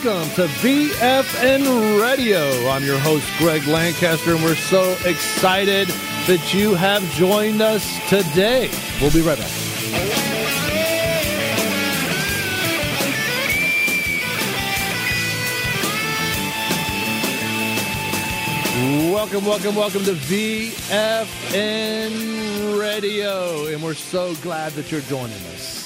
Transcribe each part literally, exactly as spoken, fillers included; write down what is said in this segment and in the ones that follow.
welcome to V F N Radio. I'm your host, Greg Lancaster, and we're so excited that you have joined us today. We'll be right back. Welcome, welcome, welcome to V F N Radio, and we're so glad that you're joining us.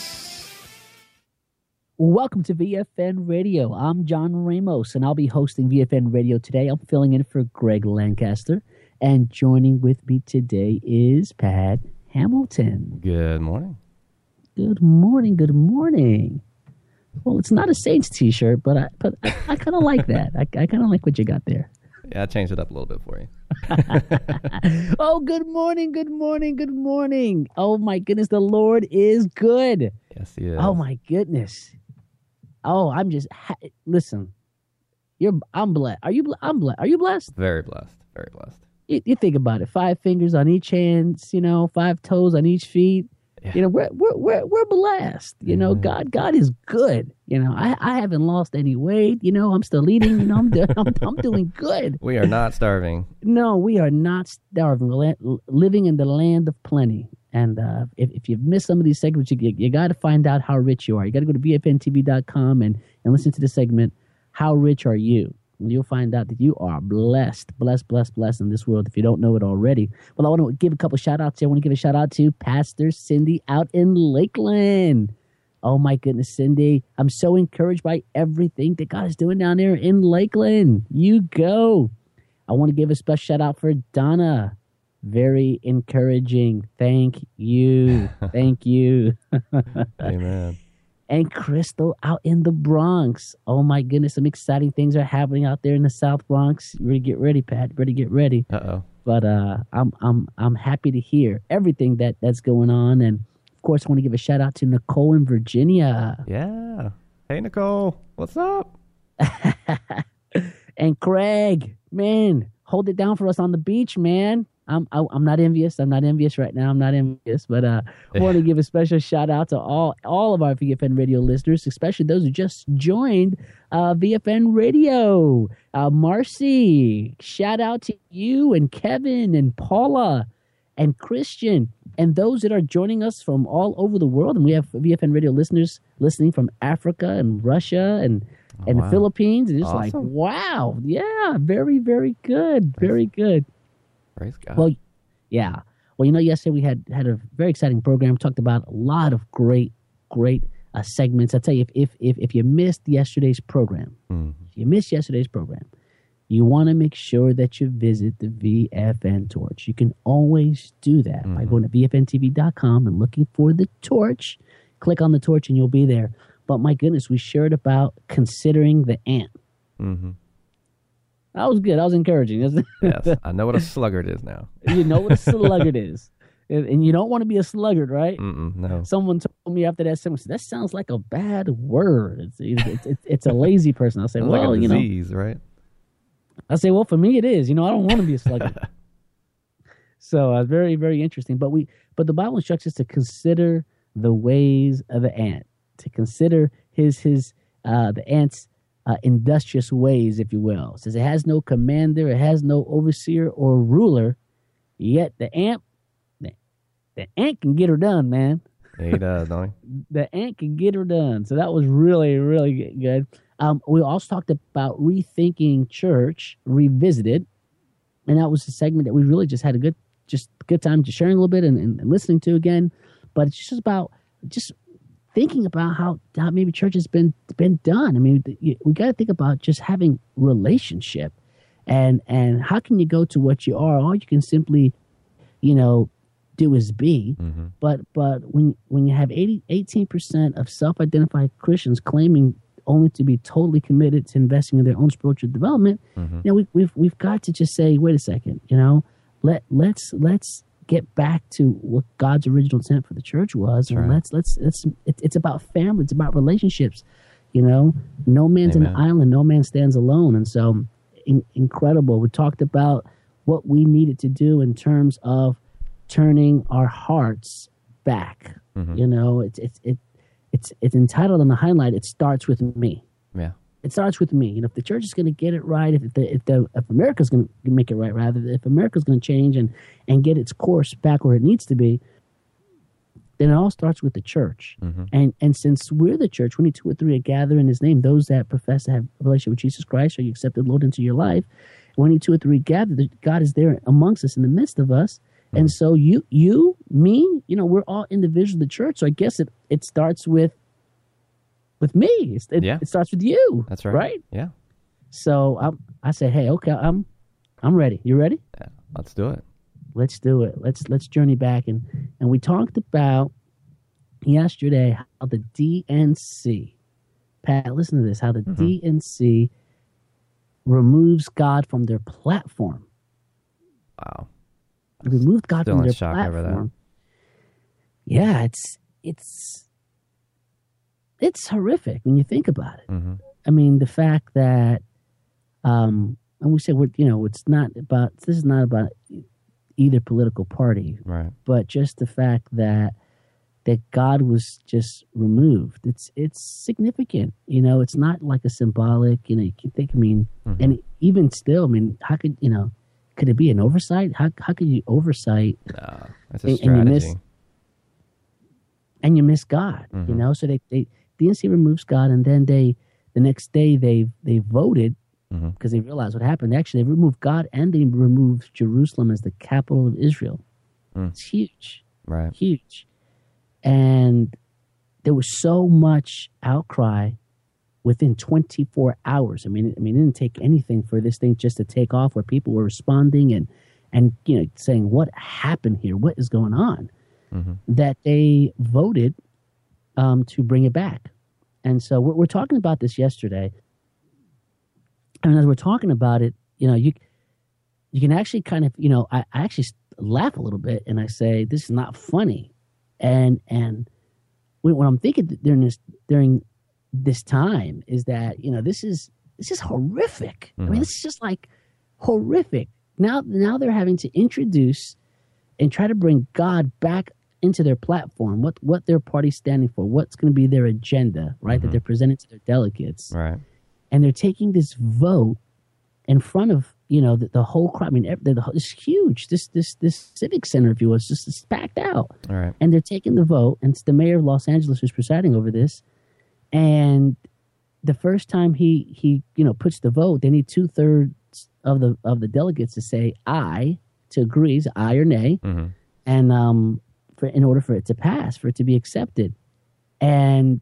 Welcome to V F N Radio. I'm John Ramos, and I'll be hosting V F N Radio today. I'm filling in for Greg Lancaster, and joining with me today is Pat Hamilton. Good morning. Good morning, good morning. Well, it's not a Saints t-shirt, but I but I, I kind of like that. I, I kind of like what you got there. Yeah, I changed it up a little bit for you. Oh, good morning, good morning, good morning. Oh, my goodness, the Lord is good. Yes, he is. Oh, my goodness. Oh, I'm just listen. You're I'm blessed. Are you? I'm blessed. Are you blessed? Very blessed. Very blessed. You, you think about it. Five fingers on each hand. You know, five toes on each feet. Yeah. You know, we're we're we're we're blessed. You know, mm-hmm. God God is good. You know, I I haven't lost any weight. You know, I'm still eating. You know, I'm doing I'm, I'm doing good. We are not starving. No, we are not starving. We're living in the land of plenty. And uh, if, if you've missed some of these segments, you, you got to find out how rich you are. You got to go to V F N T V dot com and, and listen to the segment, How Rich Are You? And you'll find out that you are blessed, blessed, blessed, blessed in this world if you don't know it already. Well, I want to give a couple shout-outs here. I want to give a shout-out to Pastor Cindy out in Lakeland. Oh, my goodness, Cindy. I'm so encouraged by everything that God is doing down there in Lakeland. You go. I want to give a special shout-out for Donna. Very encouraging. Thank you. Thank you. Amen. And Crystal out in the Bronx. Oh, my goodness. Some exciting things are happening out there in the South Bronx. Ready, get ready, Pat. Ready, get ready. Uh-oh. But uh, I'm I'm I'm happy to hear everything that, that's going on. And, of course, I want to give a shout-out to Nicole in Virginia. Yeah. Hey, Nicole. What's up? And Craig. Man, hold it down for us on the beach, man. I'm I, I'm not envious. I'm not envious right now. I'm not envious, but uh, I want to give a special shout out to all all of our V F N Radio listeners, especially those who just joined uh, V F N Radio. Uh, Marcy, shout out to you and Kevin and Paula and Christian and those that are joining us from all over the world. And we have V F N Radio listeners listening from Africa and Russia and oh, and wow. the Philippines. And it's Awesome. like, wow, yeah, very very good, very good. Praise God. Well, yeah. Well, you know, yesterday we had, had a very exciting program. Talked about a lot of great, great uh, segments. I tell you, if if if, if you missed yesterday's program, mm-hmm. if you missed yesterday's program, you want to make sure that you visit the V F N Torch. You can always do that mm-hmm. by going to V F N T V dot com and looking for the torch. Click on the torch and you'll be there. But my goodness, we shared about considering the ant. Mm-hmm. That was good. That was encouraging. Yes, I know what a sluggard is now. You know what a sluggard is. And you don't want to be a sluggard, right? Mm-mm, no. Someone told me after that, someone said, that sounds like a bad word. It's it's, it's, it's a lazy person. I'll say, sounds well, like a you know. disease, right? I say, well, for me it is. You know, I don't want to be a sluggard. So uh, very, very interesting. But we, but the Bible instructs us to consider the ways of the ant, to consider his his uh, the ant's Uh, industrious ways, if you will. It says it has no commander, it has no overseer or ruler, yet the ant, the, the ant can get her done, man. He does, don't he? The ant can get her done. So that was really, really good. Um, we also talked about rethinking church, revisited, and that was a segment that we really just had a good, just good time just sharing a little bit and, and, and listening to again. But it's just about just. Thinking about how, how maybe church has been been done. I mean, we got to think about just having relationship, and and how can you go to what you are? All you can simply, you know, do is be. Mm-hmm. But but when when you have eighty, eighteen percent of self-identified Christians claiming only to be totally committed to investing in their own spiritual development, mm-hmm. you know, we, we've we've got to just say, wait a second, you know, let let's let's. get back to what God's original intent for the church was. And right. let's let's let's it, it's about family, it's about relationships. You know, no man's Amen. an island, no man stands alone. And so in, incredible. We talked about what we needed to do in terms of turning our hearts back. Mm-hmm. You know, it's it's it it's it's entitled on the highlight, It Starts With Me. Yeah. it starts with me. You know, if the church is going to get it right, if the if the if America's going to make it right, rather, if America's going to change and and get its course back where it needs to be, then it all starts with the church. Mm-hmm. And and since we're the church, when two or three are gathered in His name, those that profess to have a relationship with Jesus Christ, or you accepted Lord into your life, when two or three gather, God is there amongst us, in the midst of us. Mm-hmm. And so you, you, me, you know, we're all individuals of the church. So I guess it it starts with with me. It, yeah. it starts with you. That's right. Right? Yeah. So I I say, hey, okay, I'm I'm ready. You ready? Yeah. Let's do it. Let's do it. Let's let's journey back, and and we talked about yesterday how the D N C, Pat, listen to this, how the mm-hmm. D N C removes God from their platform. Wow. It removed God Still from in their shock platform. Over that. Yeah, it's it's it's horrific when you think about it. Mm-hmm. I mean, the fact that um and we said we're you know, it's not about this is not about either political party. Right. But just the fact that that God was just removed. It's it's significant. You know, it's not like a symbolic, you know, you can think, I mean, mm-hmm. and even still, I mean, how could, you know, could it be an oversight? How how could you oversight? No, that's a and, strategy. And you miss, and you miss God, mm-hmm. you know? So they, they, D N C removes God, and then they, the next day they, they voted because mm-hmm. they realized what happened. Actually, they removed God and they removed Jerusalem as the capital of Israel. Mm. It's huge. Right. Huge. And there was so much outcry within twenty-four hours. I mean, I mean, it didn't take anything for this thing just to take off, where people were responding and, and you know, saying, what happened here? What is going on? Mm-hmm. That they voted um, to bring it back. And so we're, we're talking about this yesterday. And as we're talking about it, you know, you you can actually kind of, you know, I, I actually laugh a little bit and I say, this is not funny. And and what I'm thinking during this during this time is that, you know, this is this is horrific. Mm-hmm. I mean, this is just like horrific. Now now they're having to introduce and try to bring God back into their platform, what what their party's standing for, what's going to be their agenda, right? Mm-hmm. That they're presenting to their delegates. Right. And they're taking this vote in front of, you know, the, the whole crowd. I mean, the, the, it's huge. This this this civic center, if you will, is just it's packed out. All right. And they're taking the vote, and it's the mayor of Los Angeles who's presiding over this. And the first time he he you know puts the vote, they need two thirds of the of the delegates to say aye, to agree, is aye or nay, mm-hmm. and um for in order for it to pass, for it to be accepted. And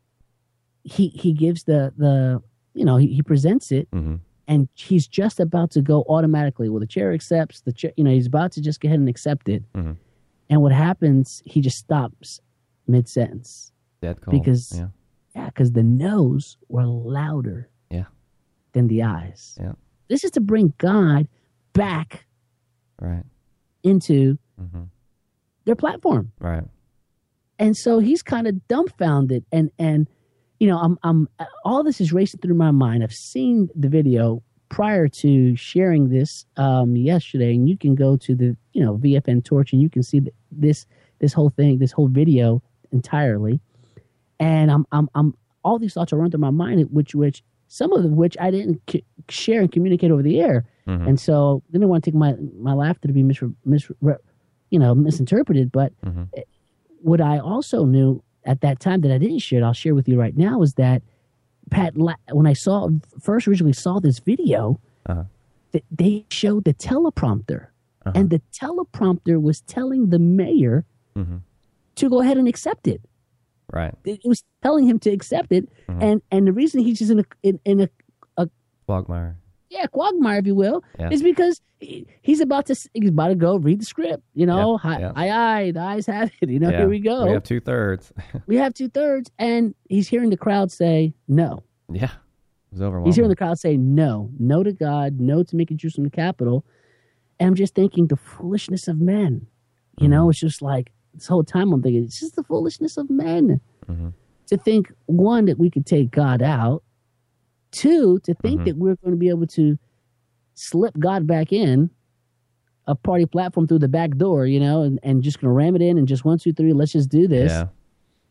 he he gives the the you know he, he presents it. Mm-hmm. And he's just about to go automatically. Well, the chair accepts the chair. You know, he's about to just go ahead and accept it. Mm-hmm. And what happens? He just stops mid sentence. Dead cold. Because yeah, yeah, because the no's were louder. Yeah. Than the ayes. Yeah. This is to bring God back. Right. Into mm-hmm. their platform. Right. And so he's kind of dumbfounded, and and. You know, I'm, I'm, all this is racing through my mind. I've seen the video prior to sharing this um, yesterday, and you can go to the, you know, V F N Torch, and you can see the, this, this whole thing, this whole video entirely. And I'm, I'm, I'm, all these thoughts are running through my mind, which, which some of which I didn't c- share and communicate over the air, mm-hmm. and so I didn't want to take my, my laughter to be mis, mis, you know, misinterpreted. But mm-hmm. what I also knew at that time that I didn't share, I'll share with you right now, is that Pat, when I saw first originally saw this video, uh-huh. that they showed the teleprompter, uh-huh. and the teleprompter was telling the mayor mm-hmm. to go ahead and accept it. Right. It was telling him to accept it, mm-hmm. and and the reason he's just in a in, in a, a quagmire. Yeah, quagmire, if you will, yeah. is because he, he's about to he's about to go read the script. You know, yeah, hi, yeah. aye, aye, the ayes have it. You know, yeah. here we go. We have two thirds. we have two thirds, and he's hearing the crowd say no. Yeah, it was overwhelming. He's hearing the crowd say no, no to God, no to making Jerusalem the capital. And I'm just thinking the foolishness of men. You mm-hmm. know, it's just like this whole time I'm thinking it's just the foolishness of men mm-hmm. to think, one, that we could take God out. Two, to think mm-hmm. that we're going to be able to slip God back in a party platform through the back door, you know, and, and just going to ram it in and just one, two, three, let's just do this. Yeah.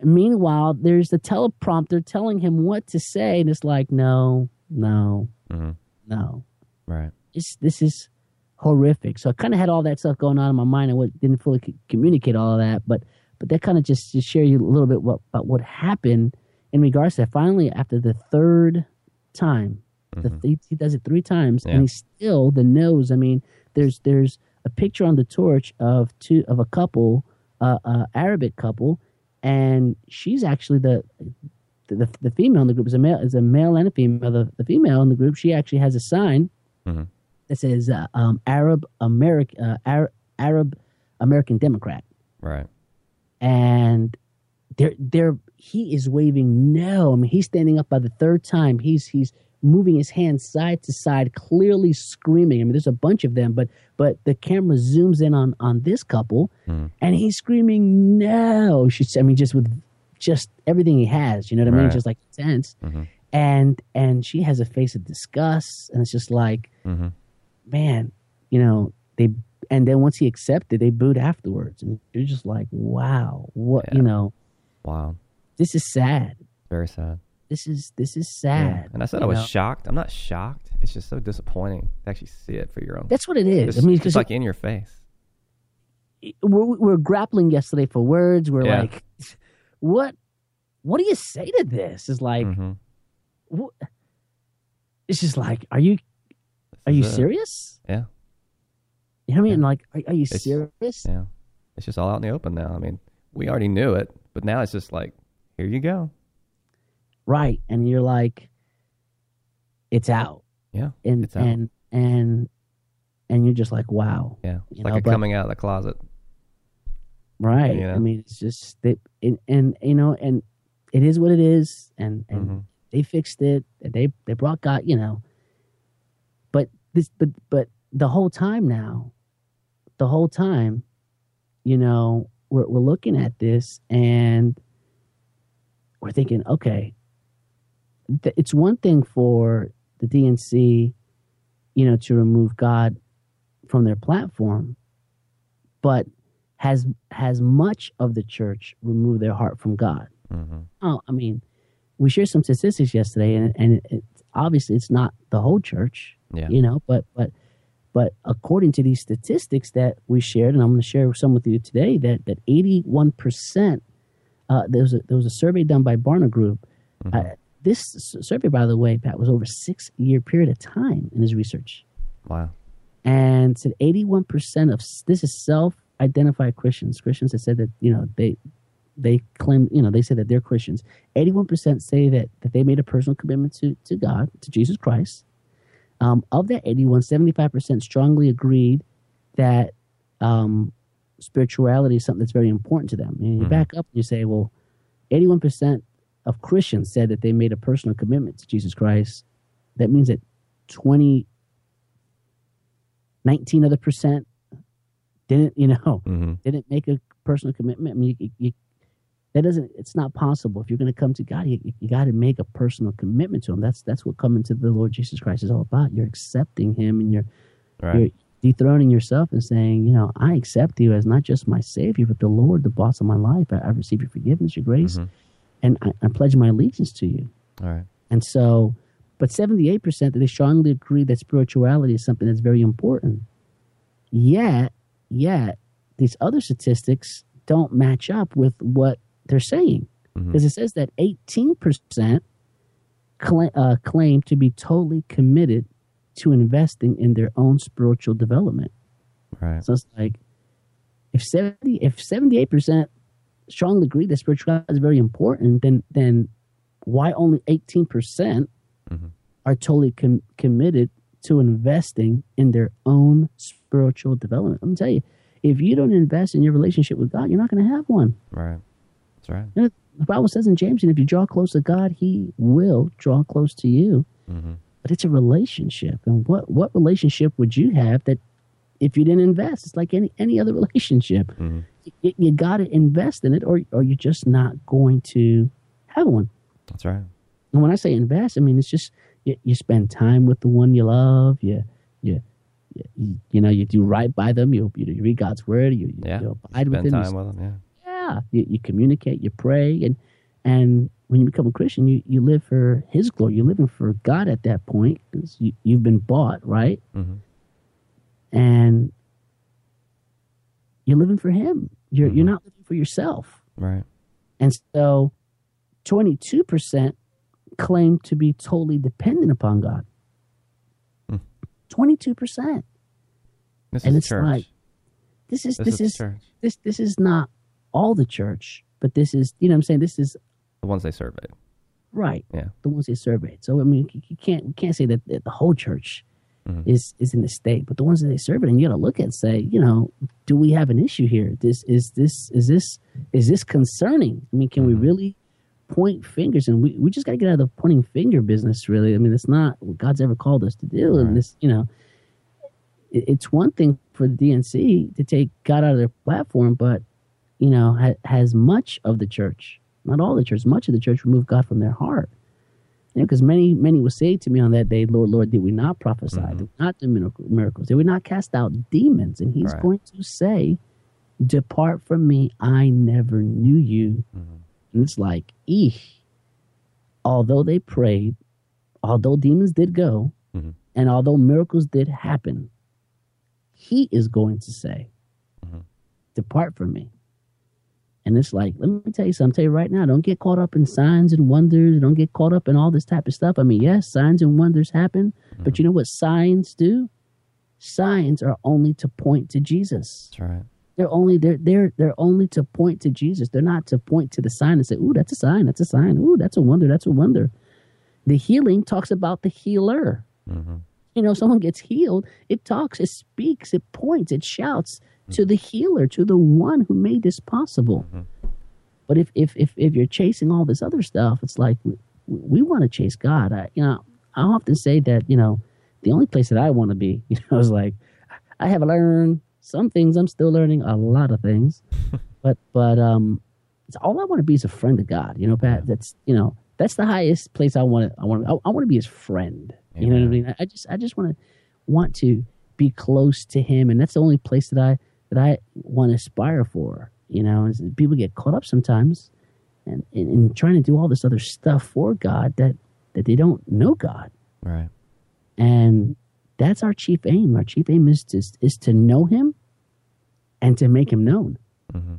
Meanwhile, there's the teleprompter telling him what to say, and it's like, no, no, Mm-hmm. no. Right. It's, this is horrific. So I kind of had all that stuff going on in my mind, and what, didn't fully c- communicate all of that, but but that kind of just to share you a little bit what, about what happened in regards to that. Finally, after the third time, Mm-hmm. the, he, he does it three times, Yeah. and he's still the nose. I mean, there's there's a picture on the torch of two of a couple, uh, uh Arabic couple, and she's actually the the, the female in the group is a male is a male and a female. The, the female in the group, she actually has a sign Mm-hmm. that says uh, um, Arab American uh, Arab, Arab American Democrat, Right. and they're they're he is waving no. I mean, he's standing up by the third time. He's he's moving his hands side to side, clearly screaming. I mean, there's a bunch of them, but but the camera zooms in on on this couple, Mm. and he's screaming no. She's I mean, just with just everything he has, you know what I mean? Right. Just like intense. Mm-hmm. And and she has a face of disgust, and it's just like, Mm-hmm. man, you know, they and then once he accepted, they booed afterwards, and you're just like, wow, what Yeah. you know, Wow. this is sad. Very sad. This is this is Yeah. sad. And I said you I was know? shocked. I'm not shocked. It's just so disappointing to actually see it for your own. That's what it is. It's, I mean, it's because like in your face. we're, we're grappling yesterday for words. We're Yeah. like, what what do you say to this? It's like, Mm-hmm. what? It's just like, are you are you is it. serious? Yeah. You know what I mean? Yeah. Like, are, are you It's- serious? Yeah. It's just all out in the open now. I mean, we already knew it, but now it's just like, here you go. Right. And you're like, it's out. Yeah. And It's out. and and and you're just like, wow. Yeah. It's You like know, a but- coming out of the closet. Right. You know? I mean, it's just it, and, and you know, and it is what it is, and and Mhm. they fixed it. They they brought God, you know. But this, but but the whole time now, the whole time, you know, we're we're looking at this and we're thinking, okay, th- it's one thing for the D N C, you know, to remove God from their platform, but has has much of the church removed their heart from God? Mm-hmm. Oh, I mean, we shared some statistics yesterday, and and it, it's obviously it's not the whole church, Yeah. you know, but but but according to these statistics that we shared, and I'm going to share some with you today, that that eighty-one percent. Uh, there was a there was a survey done by Barna Group. Mm-hmm. Uh, this s- survey, by the way, Pat, was over a six year period of time in his research, Wow. and said eighty-one percent of s- this is self-identified Christians. Christians that said that you know they they claim you know they say that they're Christians. eighty-one percent say that that they made a personal commitment to to God, to Jesus Christ. Um, of that eighty-one, seventy-five percent strongly agreed that um, spirituality is something that's very important to them. And you Mhm. back up and you say, well, eighty-one percent of Christians said that they made a personal commitment to Jesus Christ. That means that twenty, nineteen other percent didn't, you know, Mm-hmm. didn't make a personal commitment. I mean, you, you, that doesn't, it's not possible. If you're going to come to God, you, you got to make a personal commitment to him. That's, that's what coming to the Lord Jesus Christ is all about. You're accepting him, and you're, Right. you're dethroning yourself and saying, you know, I accept you as not just my Savior, but the Lord, the boss of my life. I, I receive your forgiveness, your grace, Mhm. and I, I pledge my allegiance to you. All right. And so, but seventy-eight percent that they strongly agree that spirituality is something that's very important. Yet, yet, these other statistics don't match up with what they're saying. Mhm. Because it says that eighteen percent cla- uh, claim to be totally committed to investing in their own spiritual development. Right. So it's like, if seventy, if seventy-eight percent strongly agree that spirituality is very important, then then why only eighteen percent Mhm. are totally com- committed to investing in their own spiritual development? Let me tell you, if you don't invest in your relationship with God, you're not going to have one. Right. That's right. You know, the Bible says in James, and if you draw close to God, He will draw close to you. Mm-hmm. But it's a relationship, and what what relationship would you have that if you didn't invest? It's like any any other relationship. Mm-hmm. You, you got to invest in it, or or you're just not going to have one. That's right. And when I say invest, I mean it's just you, you spend time with the one you love. You you you, you know you do right by them. You you read God's word. You, Yeah. you abide with Spend them. time with them. Yeah. Yeah, yeah, you, you communicate, you pray, and and when you become a Christian, you, you live for His glory. You're living for God at that point because you, you've been bought, right? Mm-hmm. And you're living for Him. You're Mm-hmm. you're not living for yourself. Right. And so, twenty-two percent claim to be totally dependent upon God. Twenty-two percent. This And is it's church. like this is this, this is is church. this this is not all the church, but this is, you know what I'm saying, this is The ones they surveyed. right. Yeah. The ones they surveyed. So I mean, you, you can't we can't say that, that the whole church Mhm. is is in the state, but the ones that they surveyed, and you got to look at and say, you know, do we have an issue here? This is this is this is this concerning? I mean, can we Mhm. really point fingers? And we, we just got to get out of the pointing finger business. Really, I mean, it's not what God's ever called us to do. Right. And this, you know, it, it's one thing for the D N C to take God out of their platform, but you know, ha, has much of the church, not all the church, much of the church remove God from their heart. You know, because many, many will say to me on that day, Lord, Lord, did we not prophesy? Mhm. Did we not do miracle- miracles? Did we not cast out demons? And He's Right. going to say, depart from me, I never knew you. Mhm. And it's like, eesh. Although they prayed, although demons did go, Mhm. and although miracles did happen, He is going to say, Mhm. depart from me. And it's like, let me tell you something, tell you right now, don't get caught up in signs and wonders. Don't get caught up in all this type of stuff. I mean, yes, signs and wonders happen, but you know what signs do? Signs are only to point to Jesus. That's right. They're only they're they're they're only to point to Jesus. They're not to point to the sign and say, "Ooh, that's a sign. That's a sign. Ooh, that's a wonder. That's a wonder." The healing talks about the healer. Mm-hmm. You know, someone gets healed, it talks, it speaks, it points, it shouts to the healer, to the one who made this possible. Mm-hmm. But if if if if you're chasing all this other stuff, it's like we, we want to chase God. I, you know, I often say that, you know, the only place that I want to be, you know, is like I have learned some things. I'm still learning a lot of things, but but um, it's all I want to be is a friend of God. You know, Pat. That's you know that's the highest place I want to. I want. I, I want to be His friend. You know what I mean? I just I just want to want to be close to Him, and that's the only place that I that I want to aspire for. You know, is people get caught up sometimes, and in, in trying to do all this other stuff for God that that they don't know God. Right. And that's our chief aim. Our chief aim is to is to know Him and to make Him known. Mm-hmm.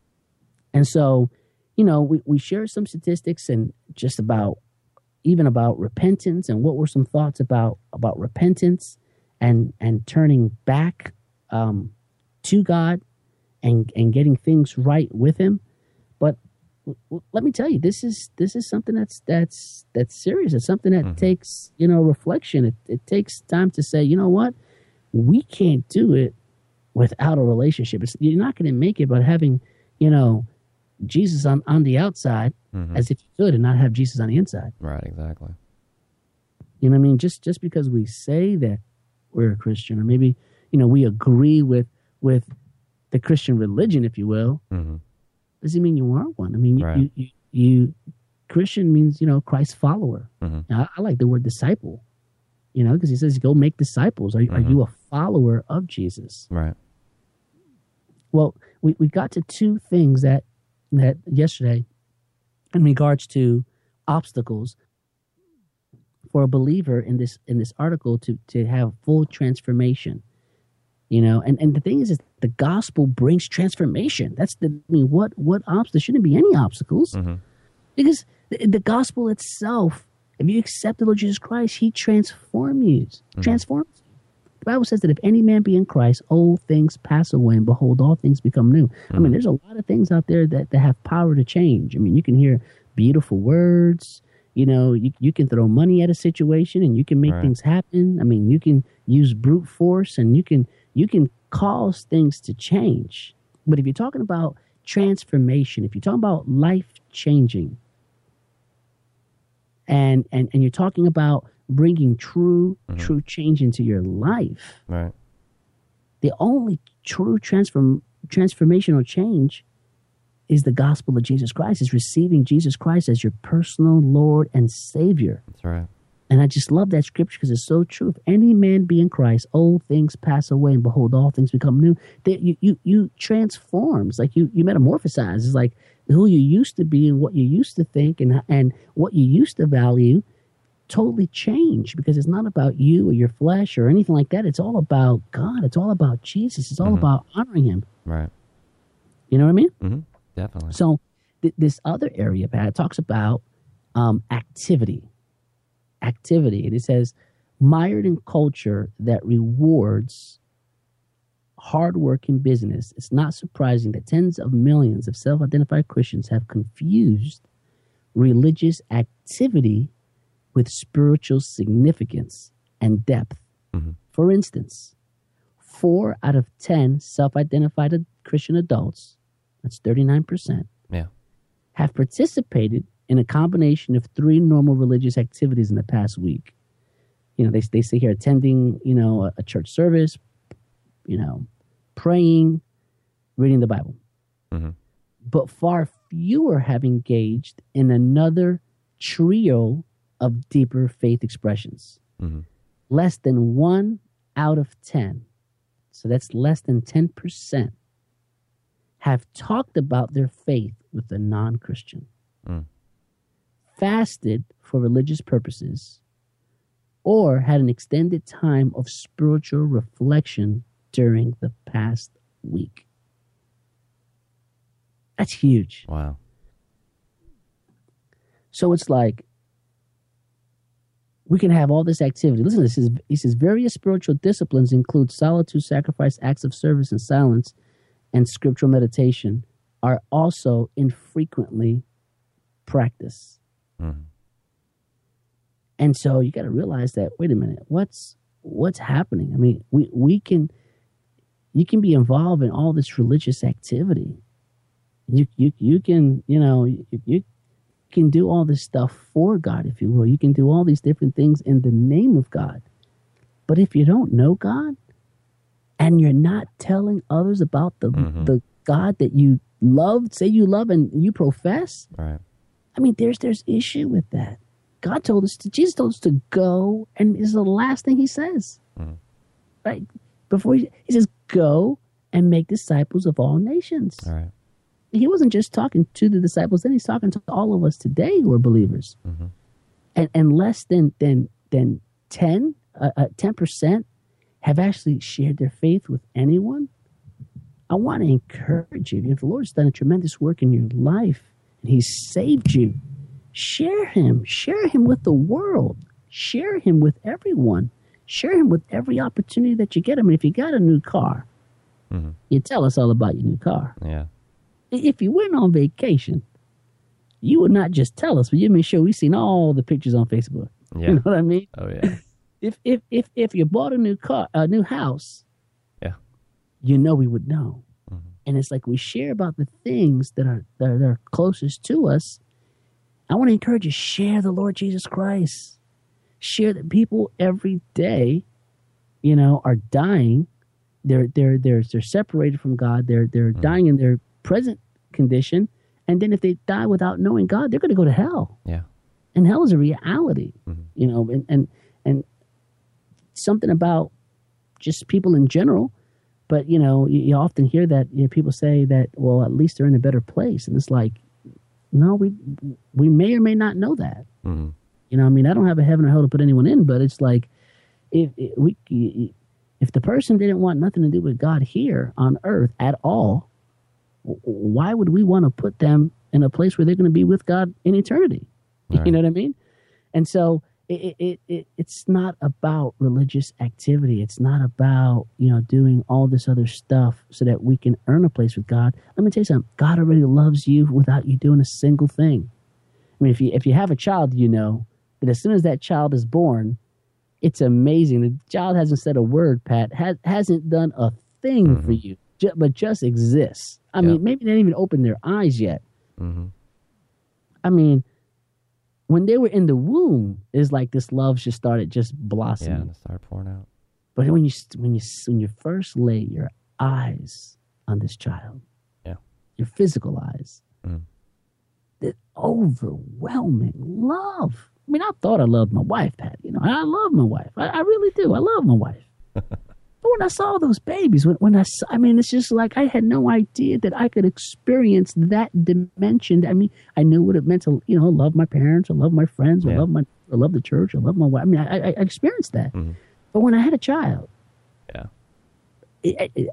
And so, you know, we, we share some statistics and just about even about repentance and what were some thoughts about about repentance and and turning back um, to God and and getting things right with Him. But w- w- let me tell you, this is this is something that's that's that's serious. It's something that Mhm. takes, you know, reflection. It, it takes time to say, you know what, we can't do it without a relationship. It's, you're not going to make it by having, you know, Jesus on, on the outside Mm-hmm. as if you could and not have Jesus on the inside. Right. Exactly. You know what I mean? Just just because we say that we're a Christian, or maybe, you know, we agree with with the Christian religion, if you will, Mm-hmm. doesn't mean you are one. I mean, you, Right. you, you, you Christian means, you know, Christ follower. Mm-hmm. Now, I, I like the word disciple, you know, because He says, go make disciples. Are, are Mhm. you a follower of Jesus? Right. Well, we, we got to two things that that yesterday in regards to obstacles for a believer in this in this article to to have full transformation. You know, and, and the thing is, is the gospel brings transformation. That's the I mean, what what obstacles? There shouldn't be any obstacles Mm-hmm. because the, the gospel itself, if you accept the Lord Jesus Christ, He transforms you. Mhm. Transforms you. The Bible says that if any man be in Christ, old things pass away, and behold, all things become new. I mean, Mhm. there's a lot of things out there that, that have power to change. I mean, you can hear beautiful words. You know, you, you can throw money at a situation and you can make Right. things happen. I mean, you can use brute force and you can you can cause things to change. But if you're talking about transformation, if you're talking about life changing, and and and you're talking about bringing true Mhm. true change into your life, Right. the only true transform transformational change is the gospel of Jesus Christ, is receiving Jesus Christ as your personal Lord and Savior. That's right. And I just love that scripture because it's so true. If any man be in Christ, old things pass away, and behold, all things become new. That you you you transform. It's like you you metamorphosize. It's like who you used to be and what you used to think and and what you used to value totally change, because it's not about you or your flesh or anything like that. It's all about God. It's all about Jesus. It's all Mm-hmm. about honoring Him. Right. You know what I mean? Mm-hmm. Definitely. So th- this other area, Pat, it talks about um, activity. Activity. And it says, mired in culture that rewards hard work in business, it's not surprising that tens of millions of self-identified Christians have confused religious activity with spiritual significance and depth. Mm-hmm. For instance, four out of ten self-identified Christian adults, that's thirty-nine percent, Yeah. have participated in a combination of three normal religious activities in the past week. You know, they they say here attending, you know, a, a church service, you know, praying, reading the Bible. Mm-hmm. But far fewer have engaged in another trio of deeper faith expressions. Mm-hmm. Less than one out of ten, so that's less than ten percent, have talked about their faith with a non-Christian. Mm. Fasted for religious purposes, or had an extended time of spiritual reflection during the past week. That's huge. Wow. So it's like we can have all this activity. Listen to this. He says various spiritual disciplines include solitude, sacrifice, acts of service and silence, and scriptural meditation are also infrequently practiced. Mm-hmm. And so you got to realize that, wait a minute, what's what's happening? I mean, we, we can, you can be involved in all this religious activity. You you you can, you know, you, you can do all this stuff for God, if you will. You can do all these different things in the name of God. But if you don't know God and you're not telling others about the Mm-hmm. the God that you love, say you love and you profess, Right. I mean, there's there's issue with that. God told us to, Jesus told us to go, and this is the last thing he says. Mm-hmm. Right? Before he, he says, go and make disciples of all nations. All right. He wasn't just talking to the disciples then, he's talking to all of us today who are believers. Mm-hmm. And and less than than than ten, uh, uh, ten percent have actually shared their faith with anyone. I want to encourage you, if the Lord's done a tremendous work in your life and he's saved you, share him. Share him with the world. Share him with everyone. Share him with every opportunity that you get. I mean, if you got a new car, Mm-hmm. you tell us all about your new car. Yeah. If you went on vacation, you would not just tell us, but you make sure we've seen all the pictures on Facebook. Yeah. You know what I mean? Oh yeah. If if if if you bought a new car, a new house, Yeah. you know we would know. Mm-hmm. And it's like we share about the things that are that are, that are closest to us. I want to encourage you, share the Lord Jesus Christ. Share that people every day, you know, are dying. They're they're they're they're separated from God. They're they're Mm-hmm. dying in their present condition. And then if they die without knowing God, they're going to go to hell. Yeah. And hell is a reality, Mm-hmm. you know, and, and, and something about just people in general. But, you know, you, you often hear that, you know, people say that, well, at least they're in a better place. And it's like, no, we, we may or may not know that. Mm-hmm. You know, I mean, I don't have a heaven or hell to put anyone in, but it's like, if, if we, if the person didn't want nothing to do with God here on earth at all, why would we want to put them in a place where they're going to be with God in eternity? Right. You know what I mean? And so it, it, it it's not about religious activity. It's not about, you know, doing all this other stuff so that we can earn a place with God. Let me tell you something. God already loves you without you doing a single thing. I mean, if you if you have a child, you know that as soon as that child is born, it's amazing. The child hasn't said a word, Pat, has, hasn't done a thing Mm-hmm. for you, ju- but just exists. I Yeah. mean, maybe they didn't even open their eyes yet. Mm-hmm. I mean, when they were in the womb, it's like this love just started just Yeah. blossoming. And start pouring out. But when you when you when you first lay your eyes on this child, Yeah. your physical eyes, Mm. the overwhelming love I mean, I thought I loved my wife, Pat. You know, I love my wife. I, I really do. I love my wife. But when I saw those babies, when, when I saw, I mean, it's just like I had no idea that I could experience that dimension. I mean, I knew what it meant to, you know, love my parents, I love my friends, I Yeah. love my, I love the church, I love my wife. I mean, I, I, I experienced that. Mm-hmm. But when I had a child, Yeah. it, it,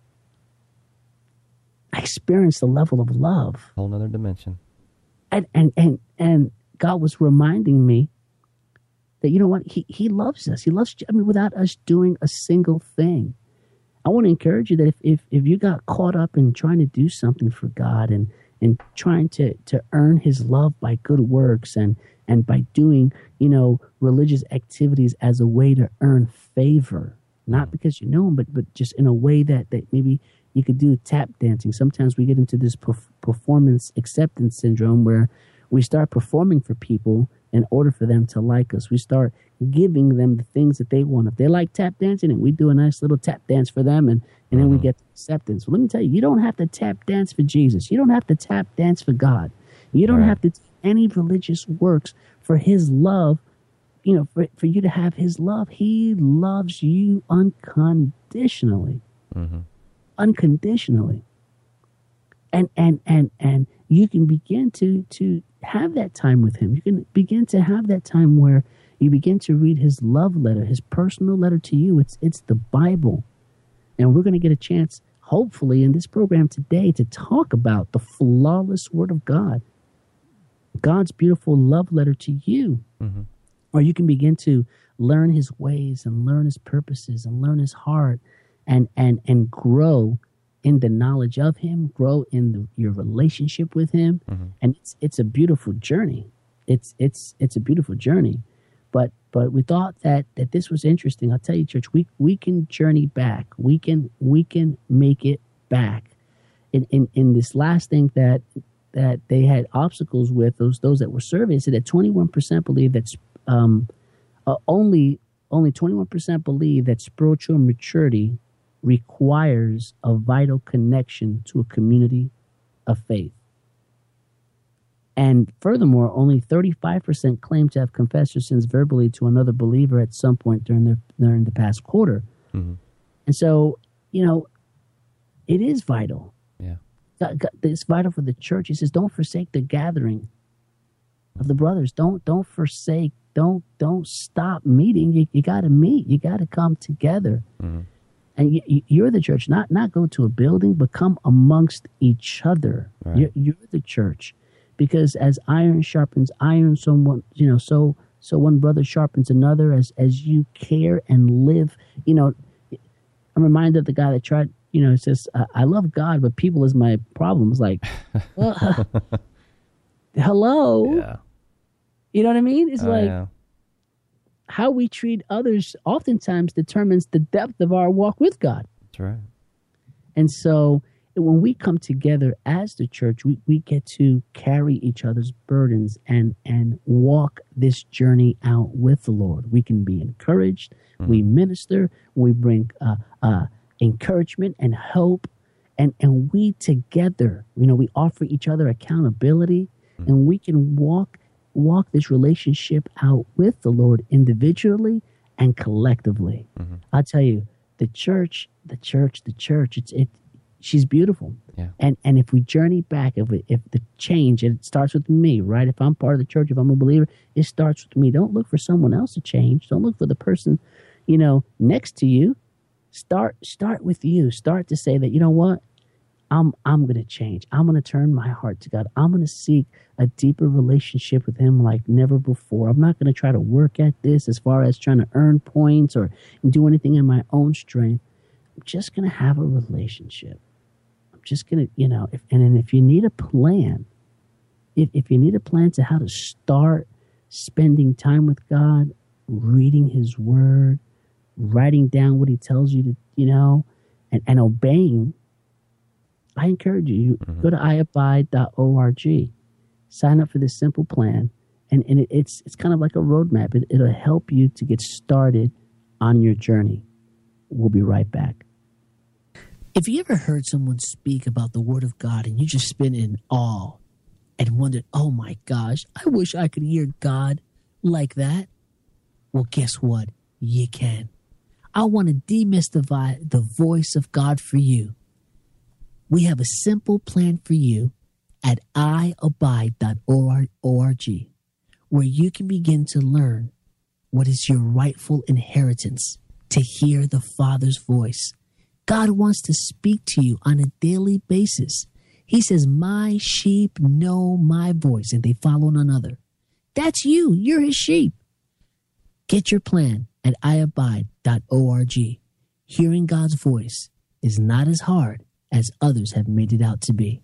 I experienced a level of love, Whole nother dimension. and and and and God was reminding me that, you know what, he he loves us. He loves, I mean, without us doing a single thing. I want to encourage you that if if, if you got caught up in trying to do something for God and and trying to to earn His love by good works and and by doing, you know, religious activities as a way to earn favor, not because you know Him, but but just in a way that that maybe you could do tap dancing. Sometimes we get into this perf- performance acceptance syndrome where we start performing for people in order for them to like us. We start giving them the things that they want. If they like tap dancing, and we do a nice little tap dance for them, and, and then we get acceptance. Well, let me tell you, you don't have to tap dance for Jesus. You don't have to tap dance for God. You don't Right. have to do any religious works for His love, you know, for, for you to have His love. He loves you unconditionally. Mm-hmm. Unconditionally. And and and and you can begin to to have that time with Him. You can begin to have that time where you begin to read His love letter, His personal letter to you. It's it's the Bible. And we're going to get a chance, hopefully, in this program today to talk about the flawless Word of God, God's beautiful love letter to you. Mm-hmm. Or you can begin to learn His ways and learn His purposes and learn His heart and and and grow in the knowledge of Him, grow in the, your relationship with Him. Mm-hmm. And it's it's a beautiful journey. It's it's it's a beautiful journey. But but we thought that that this was interesting. I'll tell you, church, we we can journey back. We can we can make it back. In in, in this last thing that that they had obstacles with, those those that were surveyed said that twenty-one percent believe that um uh, only only twenty-one percent believe that spiritual maturity requires a vital connection to a community of faith. And furthermore, only thirty-five percent claim to have confessed their sins verbally to another believer at some point during their during the past quarter. Mm-hmm. And so, you know, it is vital. Yeah. God- God- It's vital for the church. He says, don't forsake the gathering of the brothers. Don't don't forsake. Don't don't stop meeting. You, you got to meet. You got to come together. Mm-hmm. And you, you- you're the church. Not not go to a building, but come amongst each other. Right. You're, you're the church. Because as iron sharpens iron, someone, you know, so so one brother sharpens another. As as you care and live, you know, I'm reminded of the guy that tried, you know, it says, uh, I love God, but people is my problem. It's like, well, hello. Yeah. You know what I mean? It's Oh, like yeah. how we treat others oftentimes determines the depth of our walk with God. That's right. And so when we come together as the church, we, we get to carry each other's burdens and, and walk this journey out with the Lord. We can be encouraged. Mm-hmm. We minister. We bring uh, uh, encouragement and hope. And, and we together, you know, we offer each other accountability. Mm-hmm. And we can walk walk this relationship out with the Lord individually and collectively. Mm-hmm. I'll tell you, the church, the church, the church, it's it. She's beautiful. Yeah. And and if we journey back, if we, if the change, and it starts with me, right? If I'm part of the church, if I'm a believer, it starts with me. Don't look for someone else to change. Don't look for the person, you know, next to you. Start start with you. Start to say that, you know what? I'm I'm going to change. I'm going to turn my heart to God. I'm going to seek a deeper relationship with Him like never before. I'm not going to try to work at this as far as trying to earn points or do anything in my own strength. I'm just going to have a relationship. I'm just going to, you know, if, and then if you need a plan, if, if you need a plan to how to start spending time with God, reading His Word, writing down what He tells you to, you know, and, and obeying, I encourage you, you mm-hmm. go to i abide dot org, sign up for this simple plan, and, and it, it's it's kind of like a roadmap. It, it'll help you to get started on your journey. We'll be right back. If you ever heard someone speak about the Word of God and you just been in awe and wondered, oh my gosh, I wish I could hear God like that? Well, guess what? You can. I want to demystify the voice of God for you. We have a simple plan for you at i abide dot org, where you can begin to learn what is your rightful inheritance, to hear the Father's voice. God wants to speak to you on a daily basis. He says, my sheep know my voice and they follow none other. That's you. You're his sheep. Get your plan at i abide dot org. Hearing God's voice is not as hard as others have made it out to be.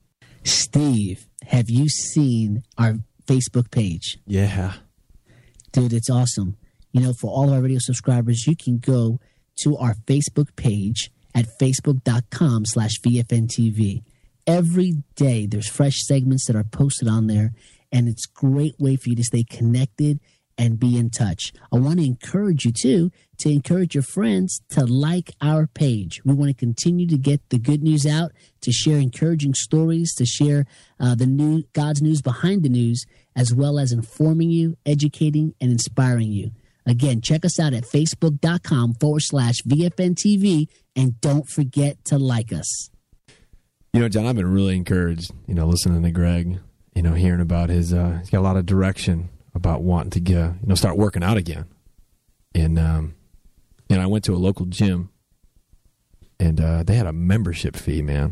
Steve, have you seen our Facebook page? Yeah. Dude, it's awesome. You know, for all of our radio subscribers, you can go to our Facebook page at facebook.com slash VFNTV. Every day there's fresh segments that are posted on there, and it's a great way for you to stay connected and be in touch. I want to encourage you, too, to encourage your friends to like our page. We want to continue to get the good news out, to share encouraging stories, to share uh, the new God's news behind the news, as well as informing you, educating, and inspiring you. Again, check us out at facebook.com forward slash VFNTV, and don't forget to like us. You know, John, I've been really encouraged, you know, listening to Greg, you know, hearing about his, uh, he's got a lot of direction about wanting to get, you know, start working out again. And, um, and I went to a local gym, and uh, they had a membership fee, man.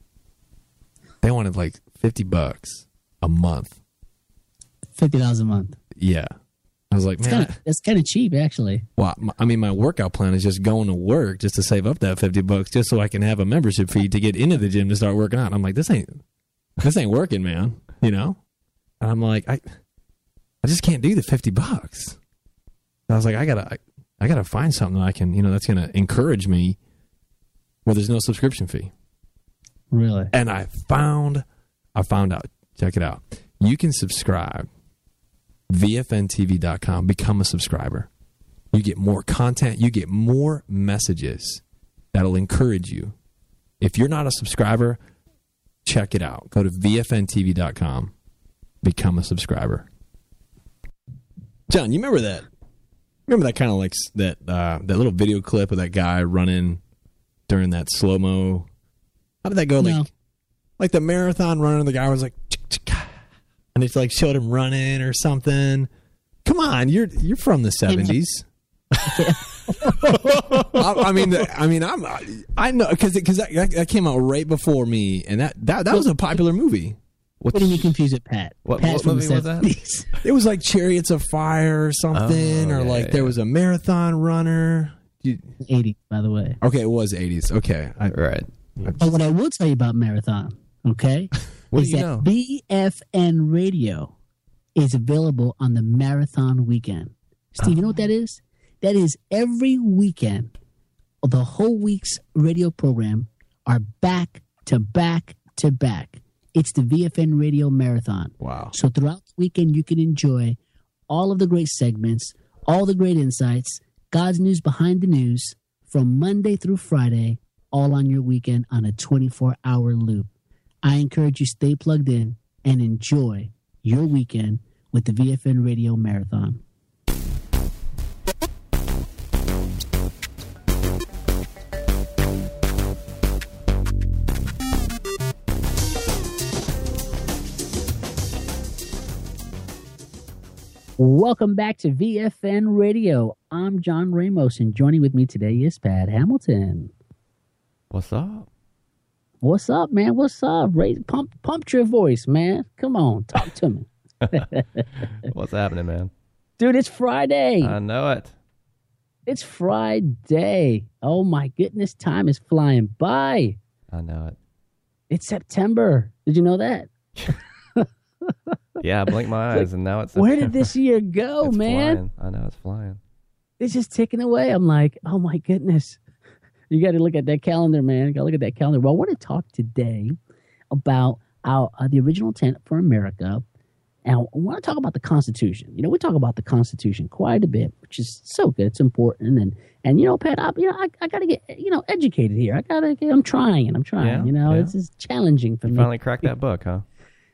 They wanted like fifty bucks a month. fifty dollars a month. Yeah. I was like, It's man, kinda, that's kind of cheap, actually. well, I mean, my workout plan is just going to work just to save up that fifty bucks just so I can have a membership fee to get into the gym to start working out. And I'm like, this ain't, this ain't working, man. You know? And I'm like, I, I just can't do the fifty bucks. And I was like, I gotta, I, I gotta find something that I can, you know, that's going to encourage me where there's no subscription fee. Really? And I found, I found out, check it out. You can subscribe. V F N T V dot com, become a subscriber. You get more content, you get more messages that'll encourage you. If you're not a subscriber, check it out. Go to V F N T V dot com, become a subscriber. John, you remember that? Remember that kind of like that uh, that little video clip of that guy running during that slow mo? How did that go? No. Like, like the marathon runner, the guy was like, and it's like showed him running or something. Come on, you're you're from the seventies. I, I mean, the, I mean, I'm I know because because that, that came out right before me, and that that, that was a popular movie. What do you confuse with Pat? What, Pat's what from movie the was that? seventies. It was like Chariots of Fire or something, Oh, or yeah, like yeah. there was a marathon runner. You, eighties, by the way. okay, it was eighties. Okay, I, Right. But what I will tell you about Marathon, okay, What is do you that know? B F N Radio is available on the Marathon weekend. Steve, you know what that is? That is every weekend, the whole week's radio program are back to back to back. It's the V F N Radio Marathon. wow. So throughout the weekend, you can enjoy all of the great segments, all the great insights, God's news behind the news from Monday through Friday, all on your weekend on a twenty-four hour loop. I encourage you stay plugged in and enjoy your weekend with the V F N Radio Marathon. Welcome back to V F N Radio. I'm John Ramos, and joining with me today is Pat Hamilton. What's up? What's up, man? What's up? Raise, pump, pump your voice, man. Come on, talk to me. What's happening, man? Dude, it's Friday. I know it. It's Friday. Oh, my goodness. Time is flying by. I know it. It's September. Did you know that? Yeah, I blinked my eyes, and now it's Where did September. this year go, It's man? flying. I know it's flying. It's just ticking away. I'm like, oh, my goodness. You got to look at that calendar, man. You got to look at that calendar. Well, I want to talk today about our, uh, the original intent for America. And I want to talk about the Constitution. You know, we talk about the Constitution quite a bit, which is so good. It's important. And, and you know, Pat, I, you know, I, I got to get, you know, educated here. I got to get, I'm trying. I'm trying. Yeah, you know, yeah. it's, it's challenging for You me. finally cracked that book, huh?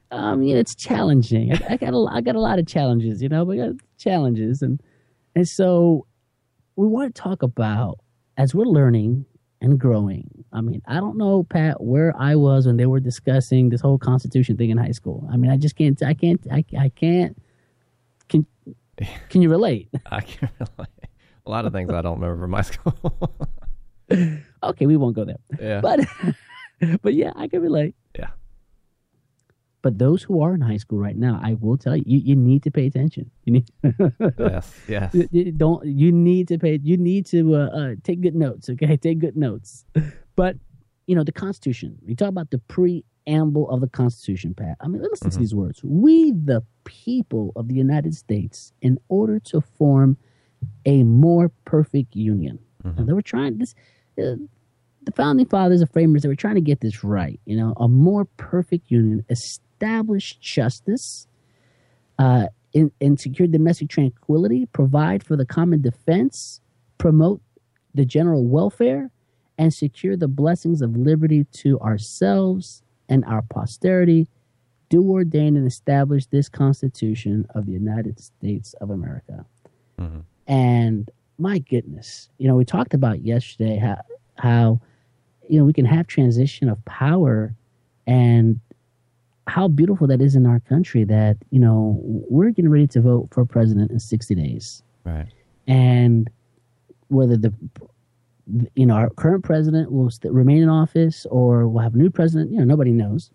Um, yeah, it's challenging. I, I got a, I got a lot of challenges, you know, we got challenges. And, and so we want to talk about, as we're learning and growing. I mean, I don't know, Pat, where I was when they were discussing this whole Constitution thing in high school. I mean, I just can't, I can't, I, I can't. Can, can you relate? I can relate. A lot of things I don't remember from my school. Okay, we won't go there. Yeah. But, but yeah, I can relate. Yeah. But those who are in high school right now, I will tell you, you, you need to pay attention. You need, Yes. Yes. You- you don't you need to pay? You need to uh, uh, take good notes. Okay, take good notes. But you know the Constitution. We talk about the preamble of the Constitution, Pat. I mean, listen Mhm. to these words: "We, the people of the United States, in order to form a more perfect union." Mhm. And they were trying this. Uh, the founding fathers, the framers, they were trying to get this right. You know, a more perfect union, establish justice, uh, in, and secure domestic tranquility, provide for the common defense, promote the general welfare, and secure the blessings of liberty to ourselves and our posterity. Do ordain and establish this Constitution of the United States of America. Mhm. And my goodness, you know, we talked about yesterday how, how, you know, we can have transition of power, and how beautiful that is in our country that, you know, we're getting ready to vote for president in sixty days. Right. And whether the, you know, our current president will st- remain in office or we'll have a new president, you know, nobody knows.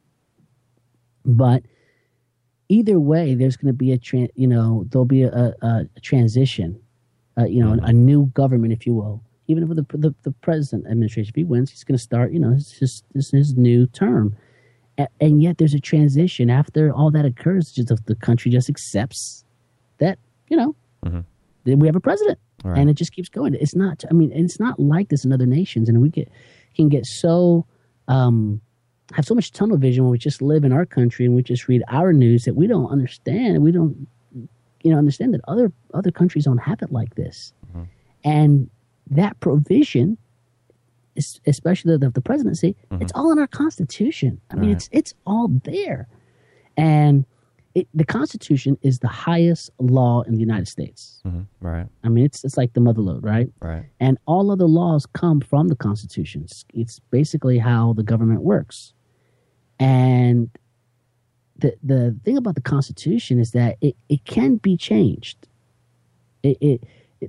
But either way, there's going to be a, tran you know, there'll be a, a, a transition, uh, you know, Mhm. a, a new government, if you will. Even for the, the, the president administration, if he wins, he's going to start, you know, his, his, his, his new term. A- and yet there's a transition after all that occurs. Just the, the country just accepts that, you know, Mhm. that we have a president. Right. And it just keeps going. It's not, I mean, it's not like this in other nations. And we get, can get so, um, have so much tunnel vision when we just live in our country and we just read our news that we don't understand. We don't, you know, understand that other, other countries don't have it like this. Mhm. And that provision, es- especially the, the presidency, Mhm. it's all in our Constitution. I mean, Right. it's, it's all there. And it, the Constitution is the highest law in the United States. Mhm. Right. I mean, it's it's like the mother lode, right? Right. And all other laws come from the Constitution. It's, it's basically how the government works. And the the thing about the Constitution is that it, it can be changed. It, it,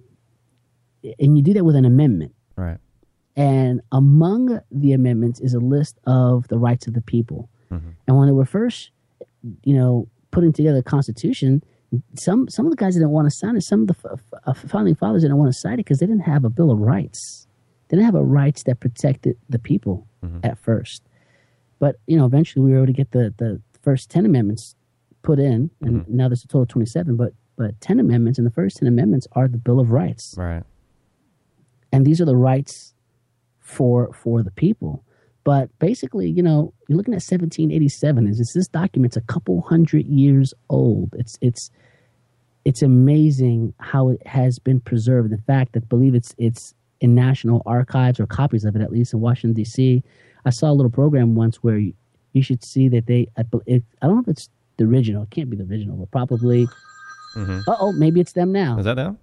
it and you do that with an amendment. Right. And among the amendments is a list of the rights of the people. Mhm. And when they were first, you know, putting together the Constitution, some some of the guys didn't want to sign it. Some of the f- f- founding fathers didn't want to sign it because they didn't have a Bill of Rights. They didn't have a rights that protected the people Mhm. at first. But you know, eventually we were able to get the the first ten amendments put in, and Mhm. now there's a total of twenty-seven. But but ten amendments, and the first ten amendments are the Bill of Rights, Right. and these are the rights for for the people. But basically, you know, you're looking at seventeen eighty-seven. Is this, this document's a couple hundred years old. It's it's it's amazing how it has been preserved. In fact, I believe it's it's in National Archives, or copies of it at least, in Washington D C. I saw a little program once where you, you should see that they. I, bel- it, I don't know if it's the original. It can't be the original, but probably. Mhm. Uh oh, maybe it's them now. Is that now?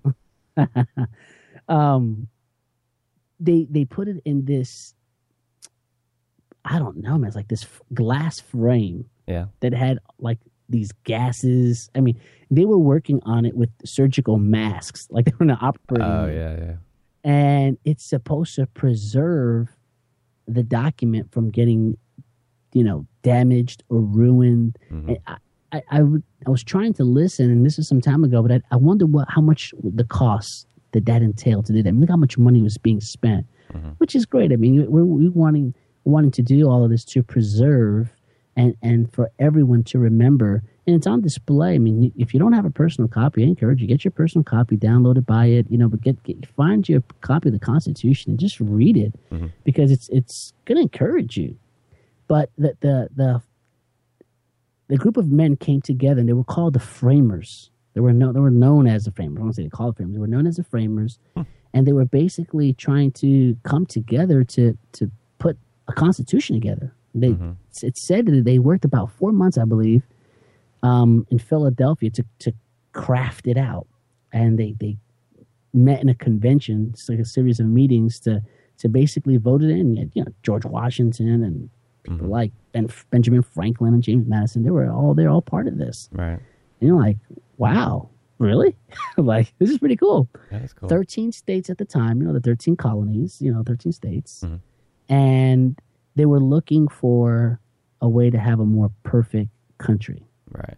um, they they put it in this. I don't know, man. It's like this f- glass frame Yeah. that had like these gases. I mean, they were working on it with surgical masks, like they were in an operating Oh room. yeah. Yeah. And it's supposed to preserve the document from getting, you know, damaged or ruined. Mhm. And I, I, I, would, I was trying to listen, and this was some time ago, but I, I wonder what how much the cost that that entailed to do that. I mean, look how much money was being spent, Mhm. which is great. I mean, we're, we're wanting wanting to do all of this to preserve and and for everyone to remember. And it's on display. I mean, if you don't have a personal copy, I encourage you, get your personal copy, download it, buy it, you know, but get, get find your copy of the Constitution and just read it, Mhm. because it's it's going to encourage you. But the, the the the group of men came together, and they were called the Framers. They were no, they were known as the Framers. I don't want to say they called the Framers. They were known as the Framers, Hmm. and they were basically trying to come together to to put a Constitution together. They Mm-hmm. it said that they worked about four months, I believe, um, in Philadelphia to to craft it out, and they they met in a convention, it's like a series of meetings to to basically vote it in. You know, George Washington and people Mhm. like ben, Benjamin Franklin and James Madison. They were all they're all part of this. Right. And you're like, wow, really? Like, this is pretty cool. That is cool. thirteen states at the time, you know, the thirteen colonies, you know, thirteen states. Mhm. And they were looking for a way to have a more perfect country. Right.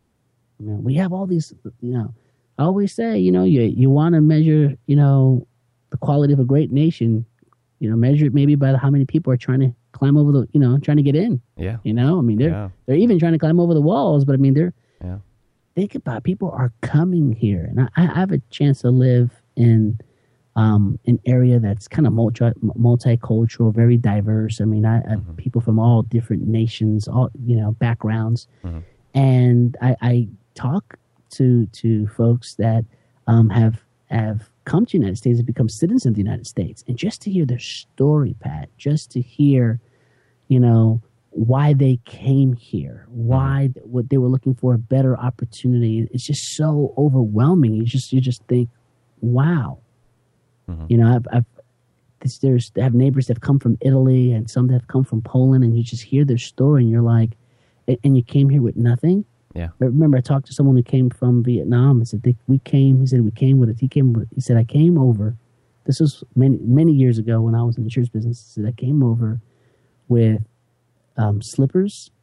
I mean, we have all these, you know, I always say, you know, you, you want to measure, you know, the quality of a great nation, you know, measure it maybe by how many people are trying to climb over the, you know, trying to get in, Yeah. you know, I mean, they're, Yeah. they're even trying to climb over the walls, but I mean, they're, Yeah. think about it, people are coming here, and I, I have a chance to live in um, an area that's kind of multi multicultural, very diverse. I mean, I, I Mhm. people from all different nations, all you know backgrounds, Mhm. and I, I talk to to folks that um, have have come to the United States and become citizens of the United States, and just to hear their story, Pat, just to hear, you know, why they came here, why th- what they were looking for, a better opportunity. It's just so overwhelming. You just you just think, wow. Mhm. You know, I've, I've this, there's I have neighbors that have come from Italy and some that have come from Poland, and you just hear their story, and you're like, and, and you came here with nothing. Yeah. But remember, I talked to someone who came from Vietnam and said they, we came. He said we came with it. He came with. He said I came over. This was many many years ago when I was in the insurance business. He said I came over with um, slippers,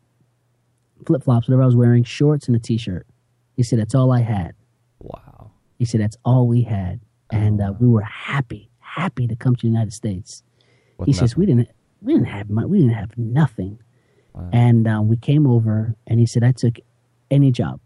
flip flops, whatever I was wearing, shorts, and a t-shirt. He said that's all I had. Wow. He said that's all we had, and Oh, uh, wow. we were happy, happy to come to the United States. With He says nothing. we didn't we didn't have money, we didn't have nothing, Wow. and uh, we came over, and he said I took any job.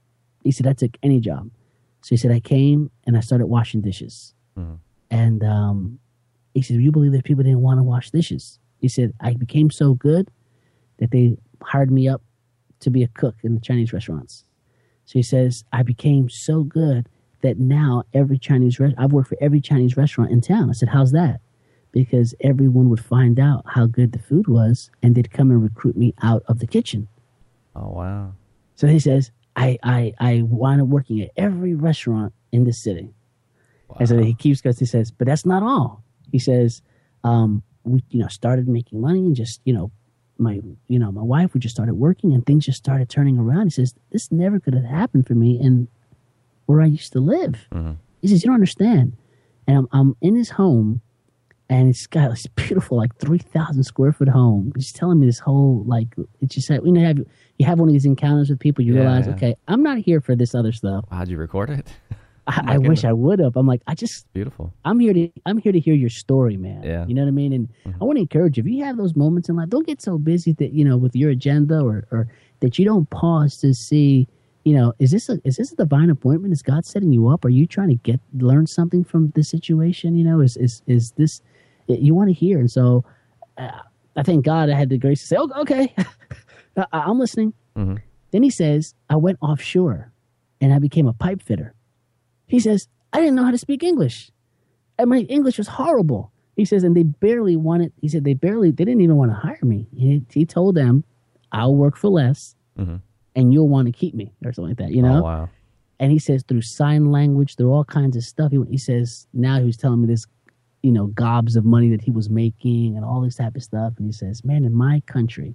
He said I took any job. So he said I came and I started washing dishes, Mhm. and um, he said you believe that people didn't want to wash dishes. He said I became so good that they hired me up to be a cook in the Chinese restaurants. So he says I became so good that now every Chinese restaurant, I've worked for every Chinese restaurant in town. I said, how's that? Because everyone would find out how good the food was, and they'd come and recruit me out of the kitchen. Oh, wow. So he says, I I, I wound up working at every restaurant in the city. Wow. And so he keeps because he says, but that's not all. He says, um, we you know started making money and just you know my you know my wife we just started working and things just started turning around. He says this never could have happened for me in where I used to live. Mhm. He says you don't understand. And I'm I'm in his home, and it's got this beautiful like three thousand square foot home. He's telling me this whole like it's just like you know have you have one of these encounters with people. You Yeah, realize yeah. okay, I'm not here for this other stuff. How'd you record it? I, my I wish goodness. I would have. I'm like I just Beautiful. I'm here to I'm here to hear your story, man. Yeah. You know what I mean? And Mhm. I want to encourage you, if you have those moments in life, don't get so busy that, you know, with your agenda or, or that you don't pause to see, you know, is this a is this a divine appointment? Is God setting you up? Are you trying to get learn something from this situation? You know, is is is this you want to hear? And so uh, I thank God I had the grace to say, oh, okay, I, I'm listening. hmm Then he says, I went offshore and I became a pipe fitter. He says, I didn't know how to speak English. And my English was horrible. He says, and they barely wanted, he said, they barely, they didn't even want to hire me. He, he told them, I'll work for less hmm and you'll want to keep me or something like that, you know? Oh, wow. And he says, through sign language, through all kinds of stuff. He, he says, now he was telling me this, you know, gobs of money that he was making and all this type of stuff. And he says, man, in my country,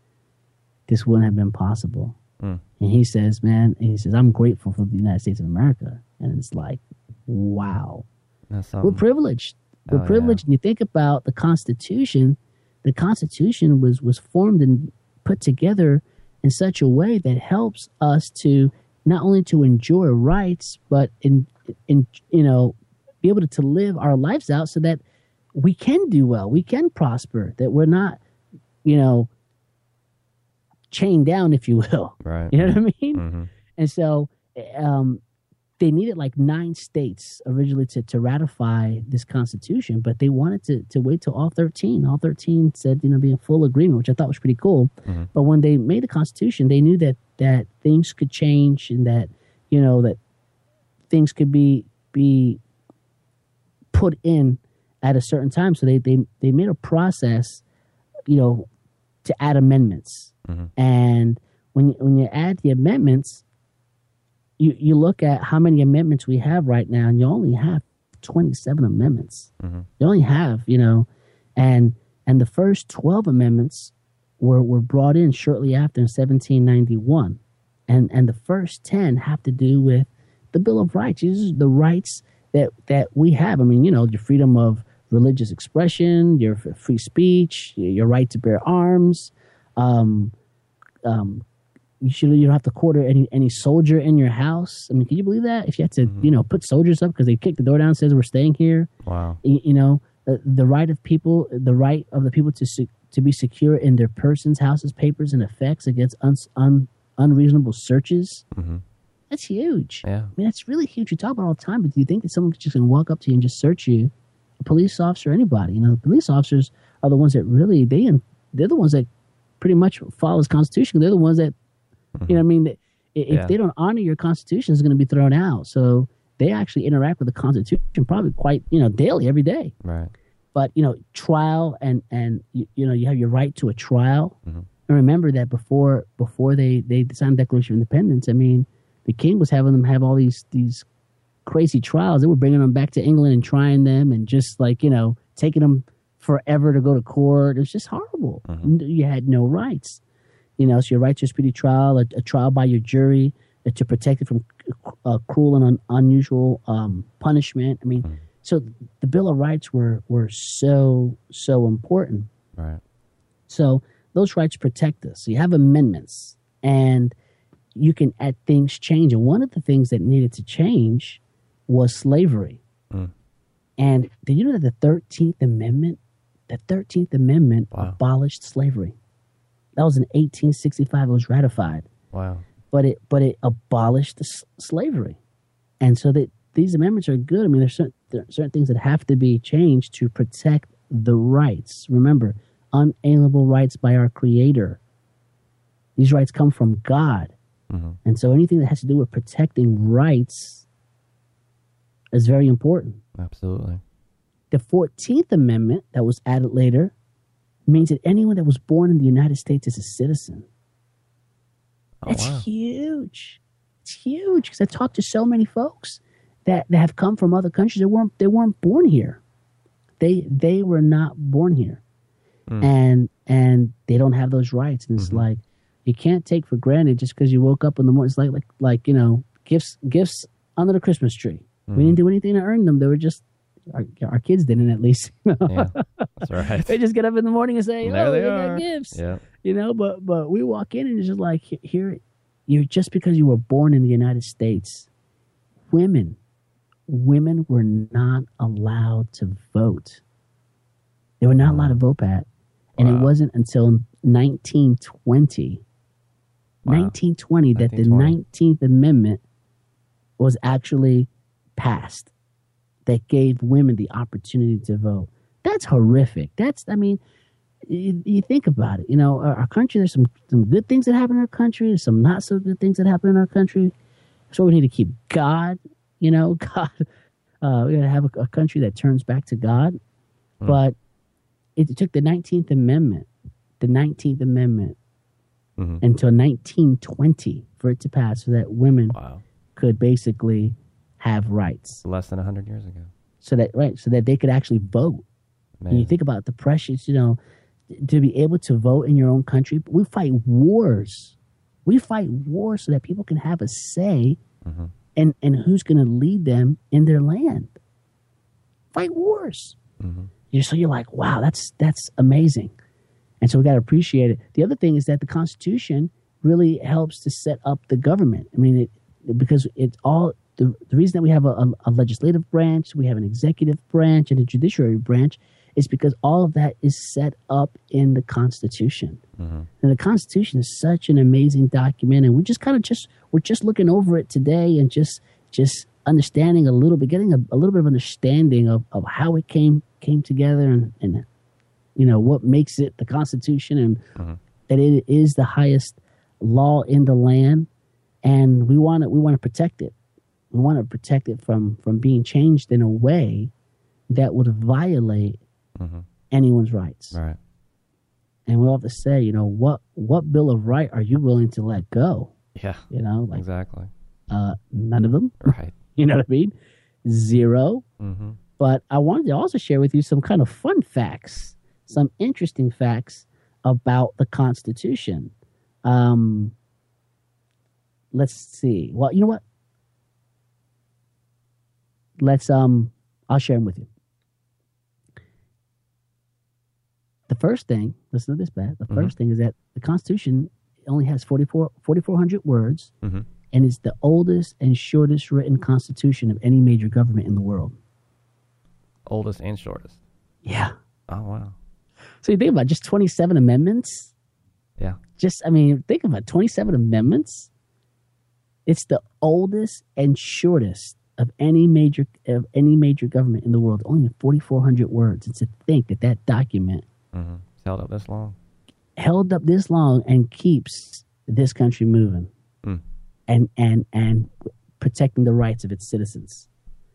this wouldn't have been possible. Mm. And he says, man, and he says, I'm grateful for the United States of America. And it's like, wow. That's We're something. privileged. We're Oh, yeah. privileged. And you think about the Constitution, the Constitution was, was formed and put together in such a way that helps us to not only to enjoy rights, but in, in you know, be able to, to live our lives out so that we can do well, we can prosper, that we're not, you know, chained down, if you will. Right. You know what I mean? hmm And so um, they needed like nine states originally to, to ratify this constitution, but they wanted to, to wait till all thirteen. All thirteen said, you know, be in full agreement, which I thought was pretty cool. Mhm. But when they made the constitution, they knew that, that things could change and that, you know, that things could be be put in at a certain time. So they, they, they made a process, you know, to add amendments. Mm-hmm. And when you, when you add the amendments, you you look at how many amendments we have right now, and you only have twenty-seven amendments. Mm-hmm. You only have, you know, and and the first twelve amendments were were brought in shortly after in seventeen ninety-one, and and the first ten have to do with the Bill of Rights. These are the rights that that we have. I mean, you know, your freedom of religious expression, your f- free speech, your right to bear arms. Um, um, you should you don't have to quarter any any soldier in your house. I mean, can you believe that? If you had to, Mm-hmm. you know, put soldiers up because they kicked the door down and says we're staying here. Wow. You, you know, the, the right of people, the right of the people to se- to be secure in their persons, houses, papers, and effects against un, un, unreasonable searches. Mm-hmm. That's huge. Yeah. I mean, that's really huge. We talk about it all the time, but do you think that someone's just going to walk up to you and just search you? A police officer, anybody, you know, police officers are the ones that really, they, they're the ones that pretty much follow the Constitution. They're the ones that, Mm-hmm. you know what I mean? That if Yeah. they don't honor your Constitution, it's going to be thrown out. So they actually interact with the Constitution probably quite, you know, daily, every day. Right. But, you know, trial and, and you, you know, you have your right to a trial. Mm-hmm. And remember that before before they, they signed the Declaration of Independence, I mean, the king was having them have all these these crazy trials. They were bringing them back to England and trying them and just like, you know, taking them forever to go to court. It was just horrible. Mm-hmm. You had no rights. You know, so your right to a speedy trial, a, a trial by your jury uh, to protect it from uh, cruel and un, unusual um, punishment. I mean, Mm-hmm. so the Bill of Rights were were so, so important. Right. So those rights protect us. So you have amendments and you can add things change. And one of the things that needed to change was slavery. Mm. And did you know that the thirteenth Amendment, the thirteenth Amendment Wow. abolished slavery? That was in eighteen sixty-five. It was ratified, Wow. but it but it abolished the s- slavery. And so that these amendments are good. I mean, there's certain, there are certain things that have to be changed to protect the rights. Remember, unalienable rights by our Creator. These rights come from God. Mm-hmm. And so anything that has to do with protecting rights is very important. Absolutely. The fourteenth Amendment that was added later means that anyone that was born in the United States is a citizen. Oh, It's wow. huge. It's huge because I talked to so many folks that, that have come from other countries. They weren't they weren't born here. They they were not born here, Mm. and and they don't have those rights. And it's Mhm. like you can't take for granted just because you woke up in the morning. It's like like like you know gifts gifts under the Christmas tree. Mhm. We didn't do anything to earn them. They were just our, our kids didn't at least. Yeah. That's right. They just get up in the morning and say, There "Oh, they they got are." gifts." Yeah. You know, but but we walk in and it's just like he- here, you just because you were born in the United States, women, women were not allowed to vote. They were not allowed to vote, Pat, and Wow. it wasn't until nineteen twenty, Wow. nineteen twenty that the nineteen twenty. nineteenth Amendment was actually passed that gave women the opportunity to vote. That's horrific. That's, I mean, you, you think about it. You know, our, our country, there's some, some good things that happen in our country. There's some not so good things that happen in our country. So we need to keep God, you know, God. Uh, we got to have a, a country that turns back to God. Mm. But it took the nineteenth Amendment, the nineteenth Amendment, Mhm. until nineteen twenty for it to pass so that women Wow. could basically have rights. Less than one hundred years ago. So that, right, so that they could actually vote. And you Man. think about the precious, you know, to be able to vote in your own country. We fight wars. We fight wars so that people can have a say Mhm. and, and who's going to lead them in their land. Fight wars. Mhm. You so you're like, wow, that's that's amazing. And so we got to appreciate it. The other thing is that the Constitution really helps to set up the government. I mean, it, because it's all the, the reason that we have a, a, a legislative branch, we have an executive branch, and a judiciary branch is because all of that is set up in the Constitution. Mhm. And the Constitution is such an amazing document, and we just kind of just we're just looking over it today and just just understanding a little bit, getting a, a little bit of understanding of, of how it came came together and, and you know what makes it the Constitution and Mhm. that it is the highest law in the land, and we want to we want to protect it. We want to protect it from from being changed in a way that would violate Mhm. anyone's rights. Right. and we'll have to say, you know, what what Bill of Rights are you willing to let go? Yeah. You know, like Exactly. uh, none of them. Right. You know what I mean? Zero. Mm-hmm. But I wanted to also share with you some kind of fun facts, some interesting facts about the Constitution. Um, let's see. Well, you know what? Let's um, I'll share them with you. The first thing, listen to this, Pat. The Mhm. first thing is that the Constitution only has forty-four, forty-four hundred words, Mm-hmm. and is the oldest and shortest written constitution of any major government in the world. Oldest and shortest. Yeah. Oh, wow. So you think about just twenty-seven amendments. Yeah. Just, I mean, think about twenty-seven amendments. It's the oldest and shortest of any major of any major government in the world. Only forty-four hundred words. And to think that that document Mm-hmm. It's held up this long. held up this long and keeps this country moving, Mm. and and and protecting the rights of its citizens.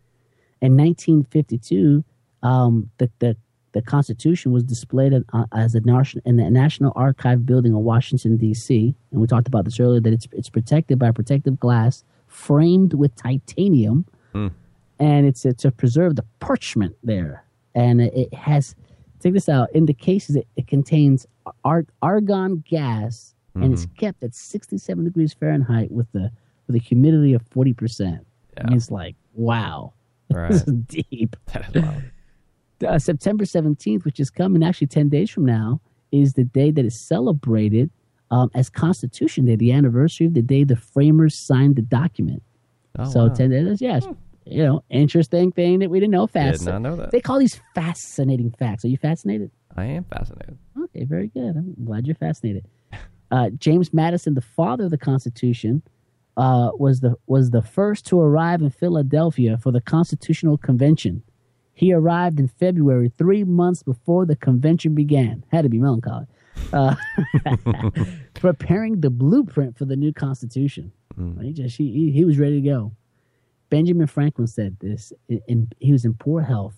In nineteen fifty-two, um, the, the the Constitution was displayed at, uh, as a national in the National Archive building in Washington D C, and we talked about this earlier. That it's it's protected by protective glass framed with titanium, Mm. and it's uh, to preserve the parchment there. And it has, check this out. In the cases, it, it contains ar- argon gas, and it's kept at sixty-seven degrees Fahrenheit with the with a humidity of forty percent. Yeah. I mean, it's like, wow. Right. This is deep. That is wild. Uh, September seventeenth, which is coming actually ten days from now, is the day that is celebrated um, as Constitution Day, the anniversary of the day the framers signed the document. Oh, so wow. ten days, yeah, you know, interesting thing that we didn't know. Did Fast. not know that. They call these fascinating facts. Are you fascinated? I am fascinated. Okay, very good. I'm glad you're fascinated. Uh, James Madison, the father of the Constitution, uh, was the was the first to arrive in Philadelphia for the Constitutional Convention. He arrived in February, three months before the convention began. Had to be melancholy. Uh, preparing the blueprint for the new Constitution. Mm. He just he, he he was ready to go. Benjamin Franklin said this. In, in, he was in poor health,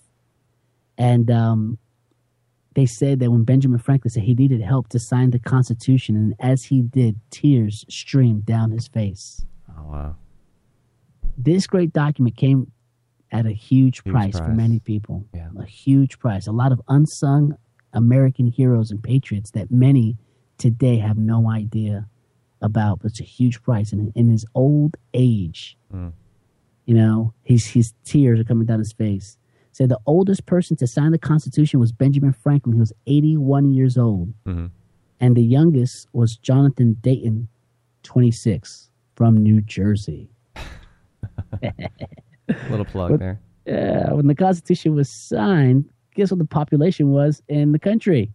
and um, they said that when Benjamin Franklin said he needed help to sign the Constitution, and as he did, tears streamed down his face. Oh, wow. This great document came at a huge, Huge price, for price. many people. Yeah. A huge price. A lot of unsung American heroes and patriots that many today have no idea about, but it's a huge price. And in his old age, Mm. you know, his, his tears are coming down his face. Said the oldest person to sign the Constitution was Benjamin Franklin. He was eighty-one years old. Mm-hmm. And the youngest was Jonathan Dayton, twenty-six, from New Jersey. Little plug What- there. Yeah, when the Constitution was signed, guess what the population was in the country?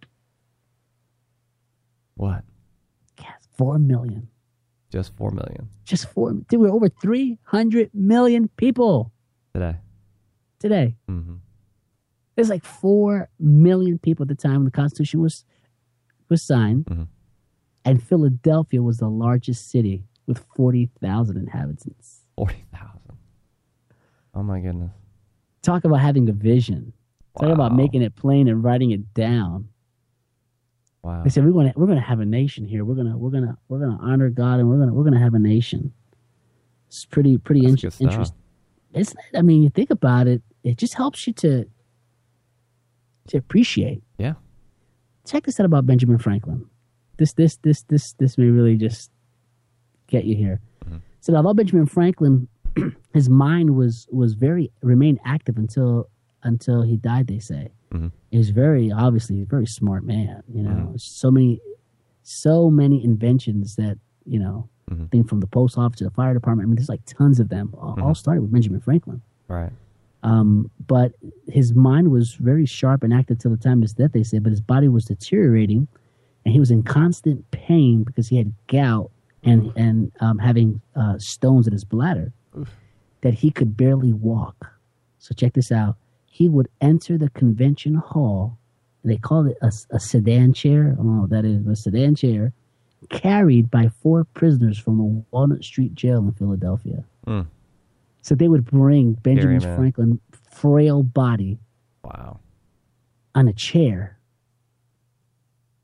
What? Yes, four million. Just four million Just four. Dude, we're over three hundred million people today. today. Mm-hmm. There's like four million people at the time when the Constitution was was signed, Mhm. and Philadelphia was the largest city with forty thousand inhabitants. Forty thousand. Oh my goodness. Talk about having a vision. Talk about Wow. making it plain and writing it down. Wow. They said we're going to we're going to have a nation here. We're gonna we're gonna we're gonna honor God, and we're gonna we're gonna have a nation. It's pretty pretty That's in- good stuff. interesting. Isn't it? I mean, you think about it. It just helps you to to appreciate. Yeah. Check this out about Benjamin Franklin. This this this this this may really just get you here. Mhm. So although Benjamin Franklin, his mind was was very remained active until until he died. They say. Mhm. He was very obviously a very smart man. You know, Mhm. so many so many inventions that you know. Mhm. Thing from the post office to the fire department. I mean, there's like tons of them. All, all Mhm. started with Benjamin Franklin. Right. Um, but his mind was very sharp and active till the time of his death, they say, but his body was deteriorating and he was in constant pain because he had gout and, and um, having uh, stones in his bladder that he could barely walk. So check this out. He would enter the convention hall, and they called it a, a sedan chair. I don't know what that is, but a sedan chair carried by four prisoners from the Walnut Street Jail in Philadelphia. Mm. So they would bring Benjamin man. Franklin's frail body Wow. on a chair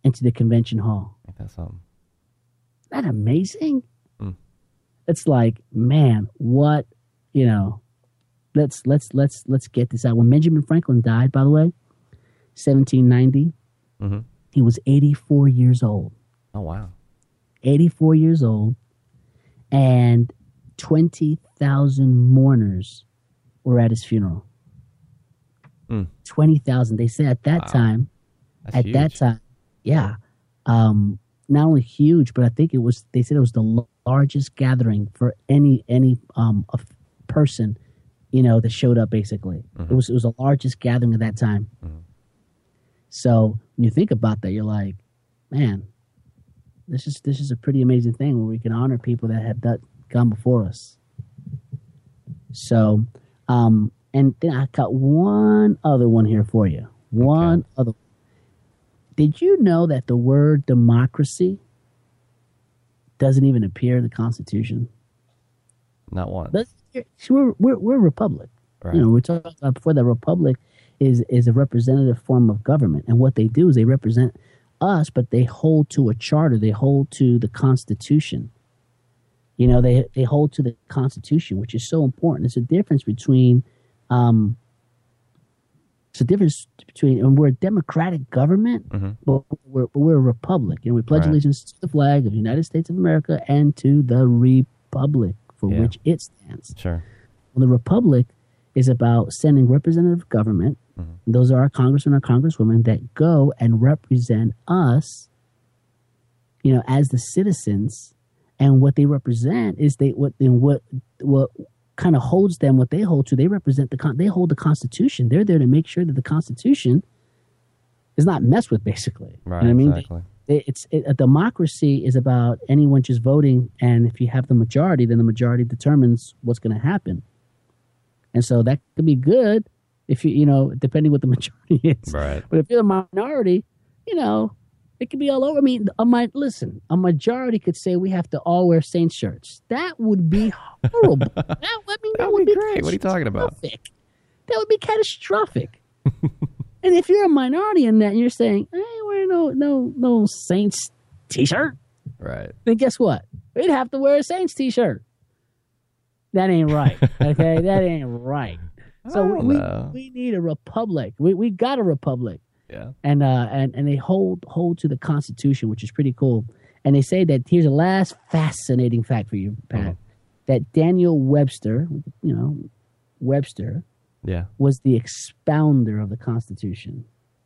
into the convention hall. Ain't that something? Isn't that amazing? Mm. It's like, man, what, you know, let's let's let's let's get this out. When Benjamin Franklin died, by the way, seventeen ninety, Mm-hmm. he was eighty-four years old. Oh, wow. eighty-four years old, and twenty thousand mourners were at his funeral. Mm. twenty thousand. They said at that Wow. time, That's at huge. that time, yeah, um, not only huge, but I think it was, they said it was the l- largest gathering for any any um a f- person, you know, that showed up. Basically, Mhm. it was it was the largest gathering at that time. Mhm. So when you think about that, you're like, man, this is this is a pretty amazing thing where we can honor people that have that gone before us. So, um, and then I got one other one here for you. One Okay. other. Did you know that the word democracy doesn't even appear in the Constitution? Not one. Let's- We're we're we're a republic. Right. You know, we talked about before that republic is is a representative form of government, and what they do is they represent us, but they hold to a charter. They hold to the Constitution. You know, they they hold to the Constitution, which is so important. It's a difference between, um, it's a difference between, and we're a democratic government, Mhm. but we're but we're a republic, and we pledge Right. allegiance to the flag of the United States of America and to the republic for Yeah. which it stands. Sure. Well, the republic is about sending representative government. Mhm. Those are our congressmen and our congresswomen that go and represent us, you know, as the citizens. And what they represent is they what and what what kind of holds them, what they hold to. They represent the con- they hold the Constitution. They're there to make sure that the Constitution is not messed with, basically. You know Right. what I mean? Exactly. They- it's it, a democracy is about anyone just voting, and if you have the majority, then the majority determines what's going to happen. And so that could be good if you you know depending what the majority is. Right. But if you're a minority, you know, it could be all over. I mean, a mi- listen, a majority could say we have to all wear Saints shirts. That would be horrible. that, I mean, That would be great. What are you talking about? catastrophic. That would be catastrophic. And if you're a minority in that, and you're saying, I ain't wearing no no no Saints t-shirt, Right. then guess what? We'd have to wear a Saints t-shirt. That ain't right. Okay, that ain't right. So I don't we, know. we need a republic. We we got a republic, Yeah. and uh and and they hold hold to the Constitution, which is pretty cool. And they say that here's a last fascinating fact for you, Pat, Mhm. that Daniel Webster, you know, Webster Yeah. was the expounder of the Constitution.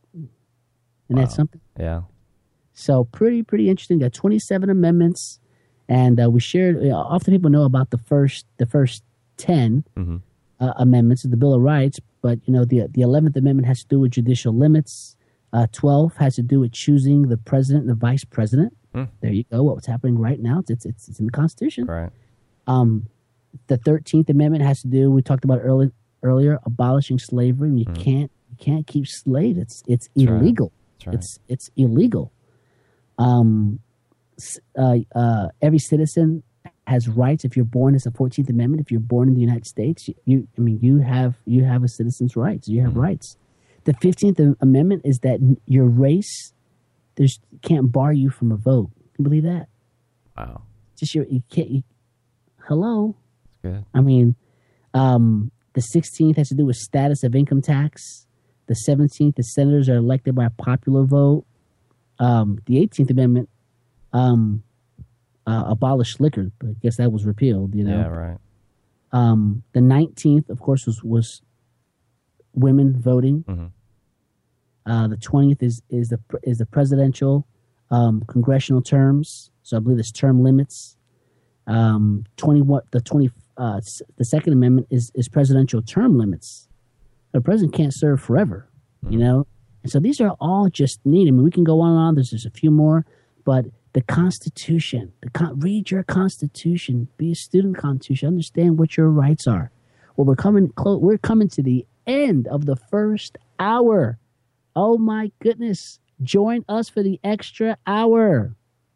And that's Wow. something. Yeah. So pretty, pretty interesting. Got twenty-seven amendments, and uh, we shared. You know, often people know about the first, the first ten Mm-hmm. uh, amendments of the Bill of Rights, but you know the the eleventh Amendment has to do with judicial limits. Uh, twelve has to do with choosing the president and the vice president. Hmm. There you go. What's happening right now? It's it's it's, it's in the Constitution. Right. Um, the thirteenth Amendment has to do. We talked about early, earlier abolishing slavery. You Hmm. can't you can't keep slaves. It's it's That's right. illegal. That's right. It's it's illegal. Um, s- uh, uh, every citizen has rights. If you're born, it's the fourteenth Amendment. If you're born in the United States, you, you I mean, you have you have a citizen's rights. You have Mhm. rights. The fifteenth Amendment is that n- your race, there's can't bar you from a vote. Can you believe that? Wow. Just your you can't. You, hello. That's good. I mean, um, the sixteenth has to do with status of income tax. The seventeenth, the senators are elected by a popular vote. Um, the eighteenth Amendment um, uh, abolished liquor, but I guess that was repealed. You know, Yeah. Right. um, the nineteenth, of course, was was women voting. Mm-hmm. Uh, the twentieth is is the is the presidential um, congressional terms. So I believe there's term limits. Um, twenty what the twenty uh, s- the Second Amendment is is presidential term limits. The president can't serve forever, you know. And so these are all just neat. I mean, we can go on and on. There's just a few more, but the Constitution, the con- read your Constitution, be a student of the Constitution, understand what your rights are. Well, we're coming close. We're coming to the end of the first hour. Oh my goodness! Join us for the extra hour.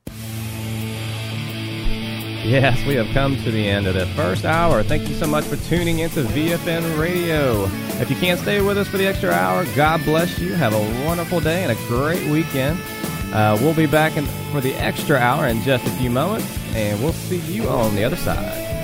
Yes, we have come to the end of the first hour. Thank you so much for tuning into V F N Radio. If you can't stay with us for the extra hour, God bless you. Have a wonderful day and a great weekend. Uh, we'll be back in, for the extra hour in just a few moments, and we'll see you on the other side.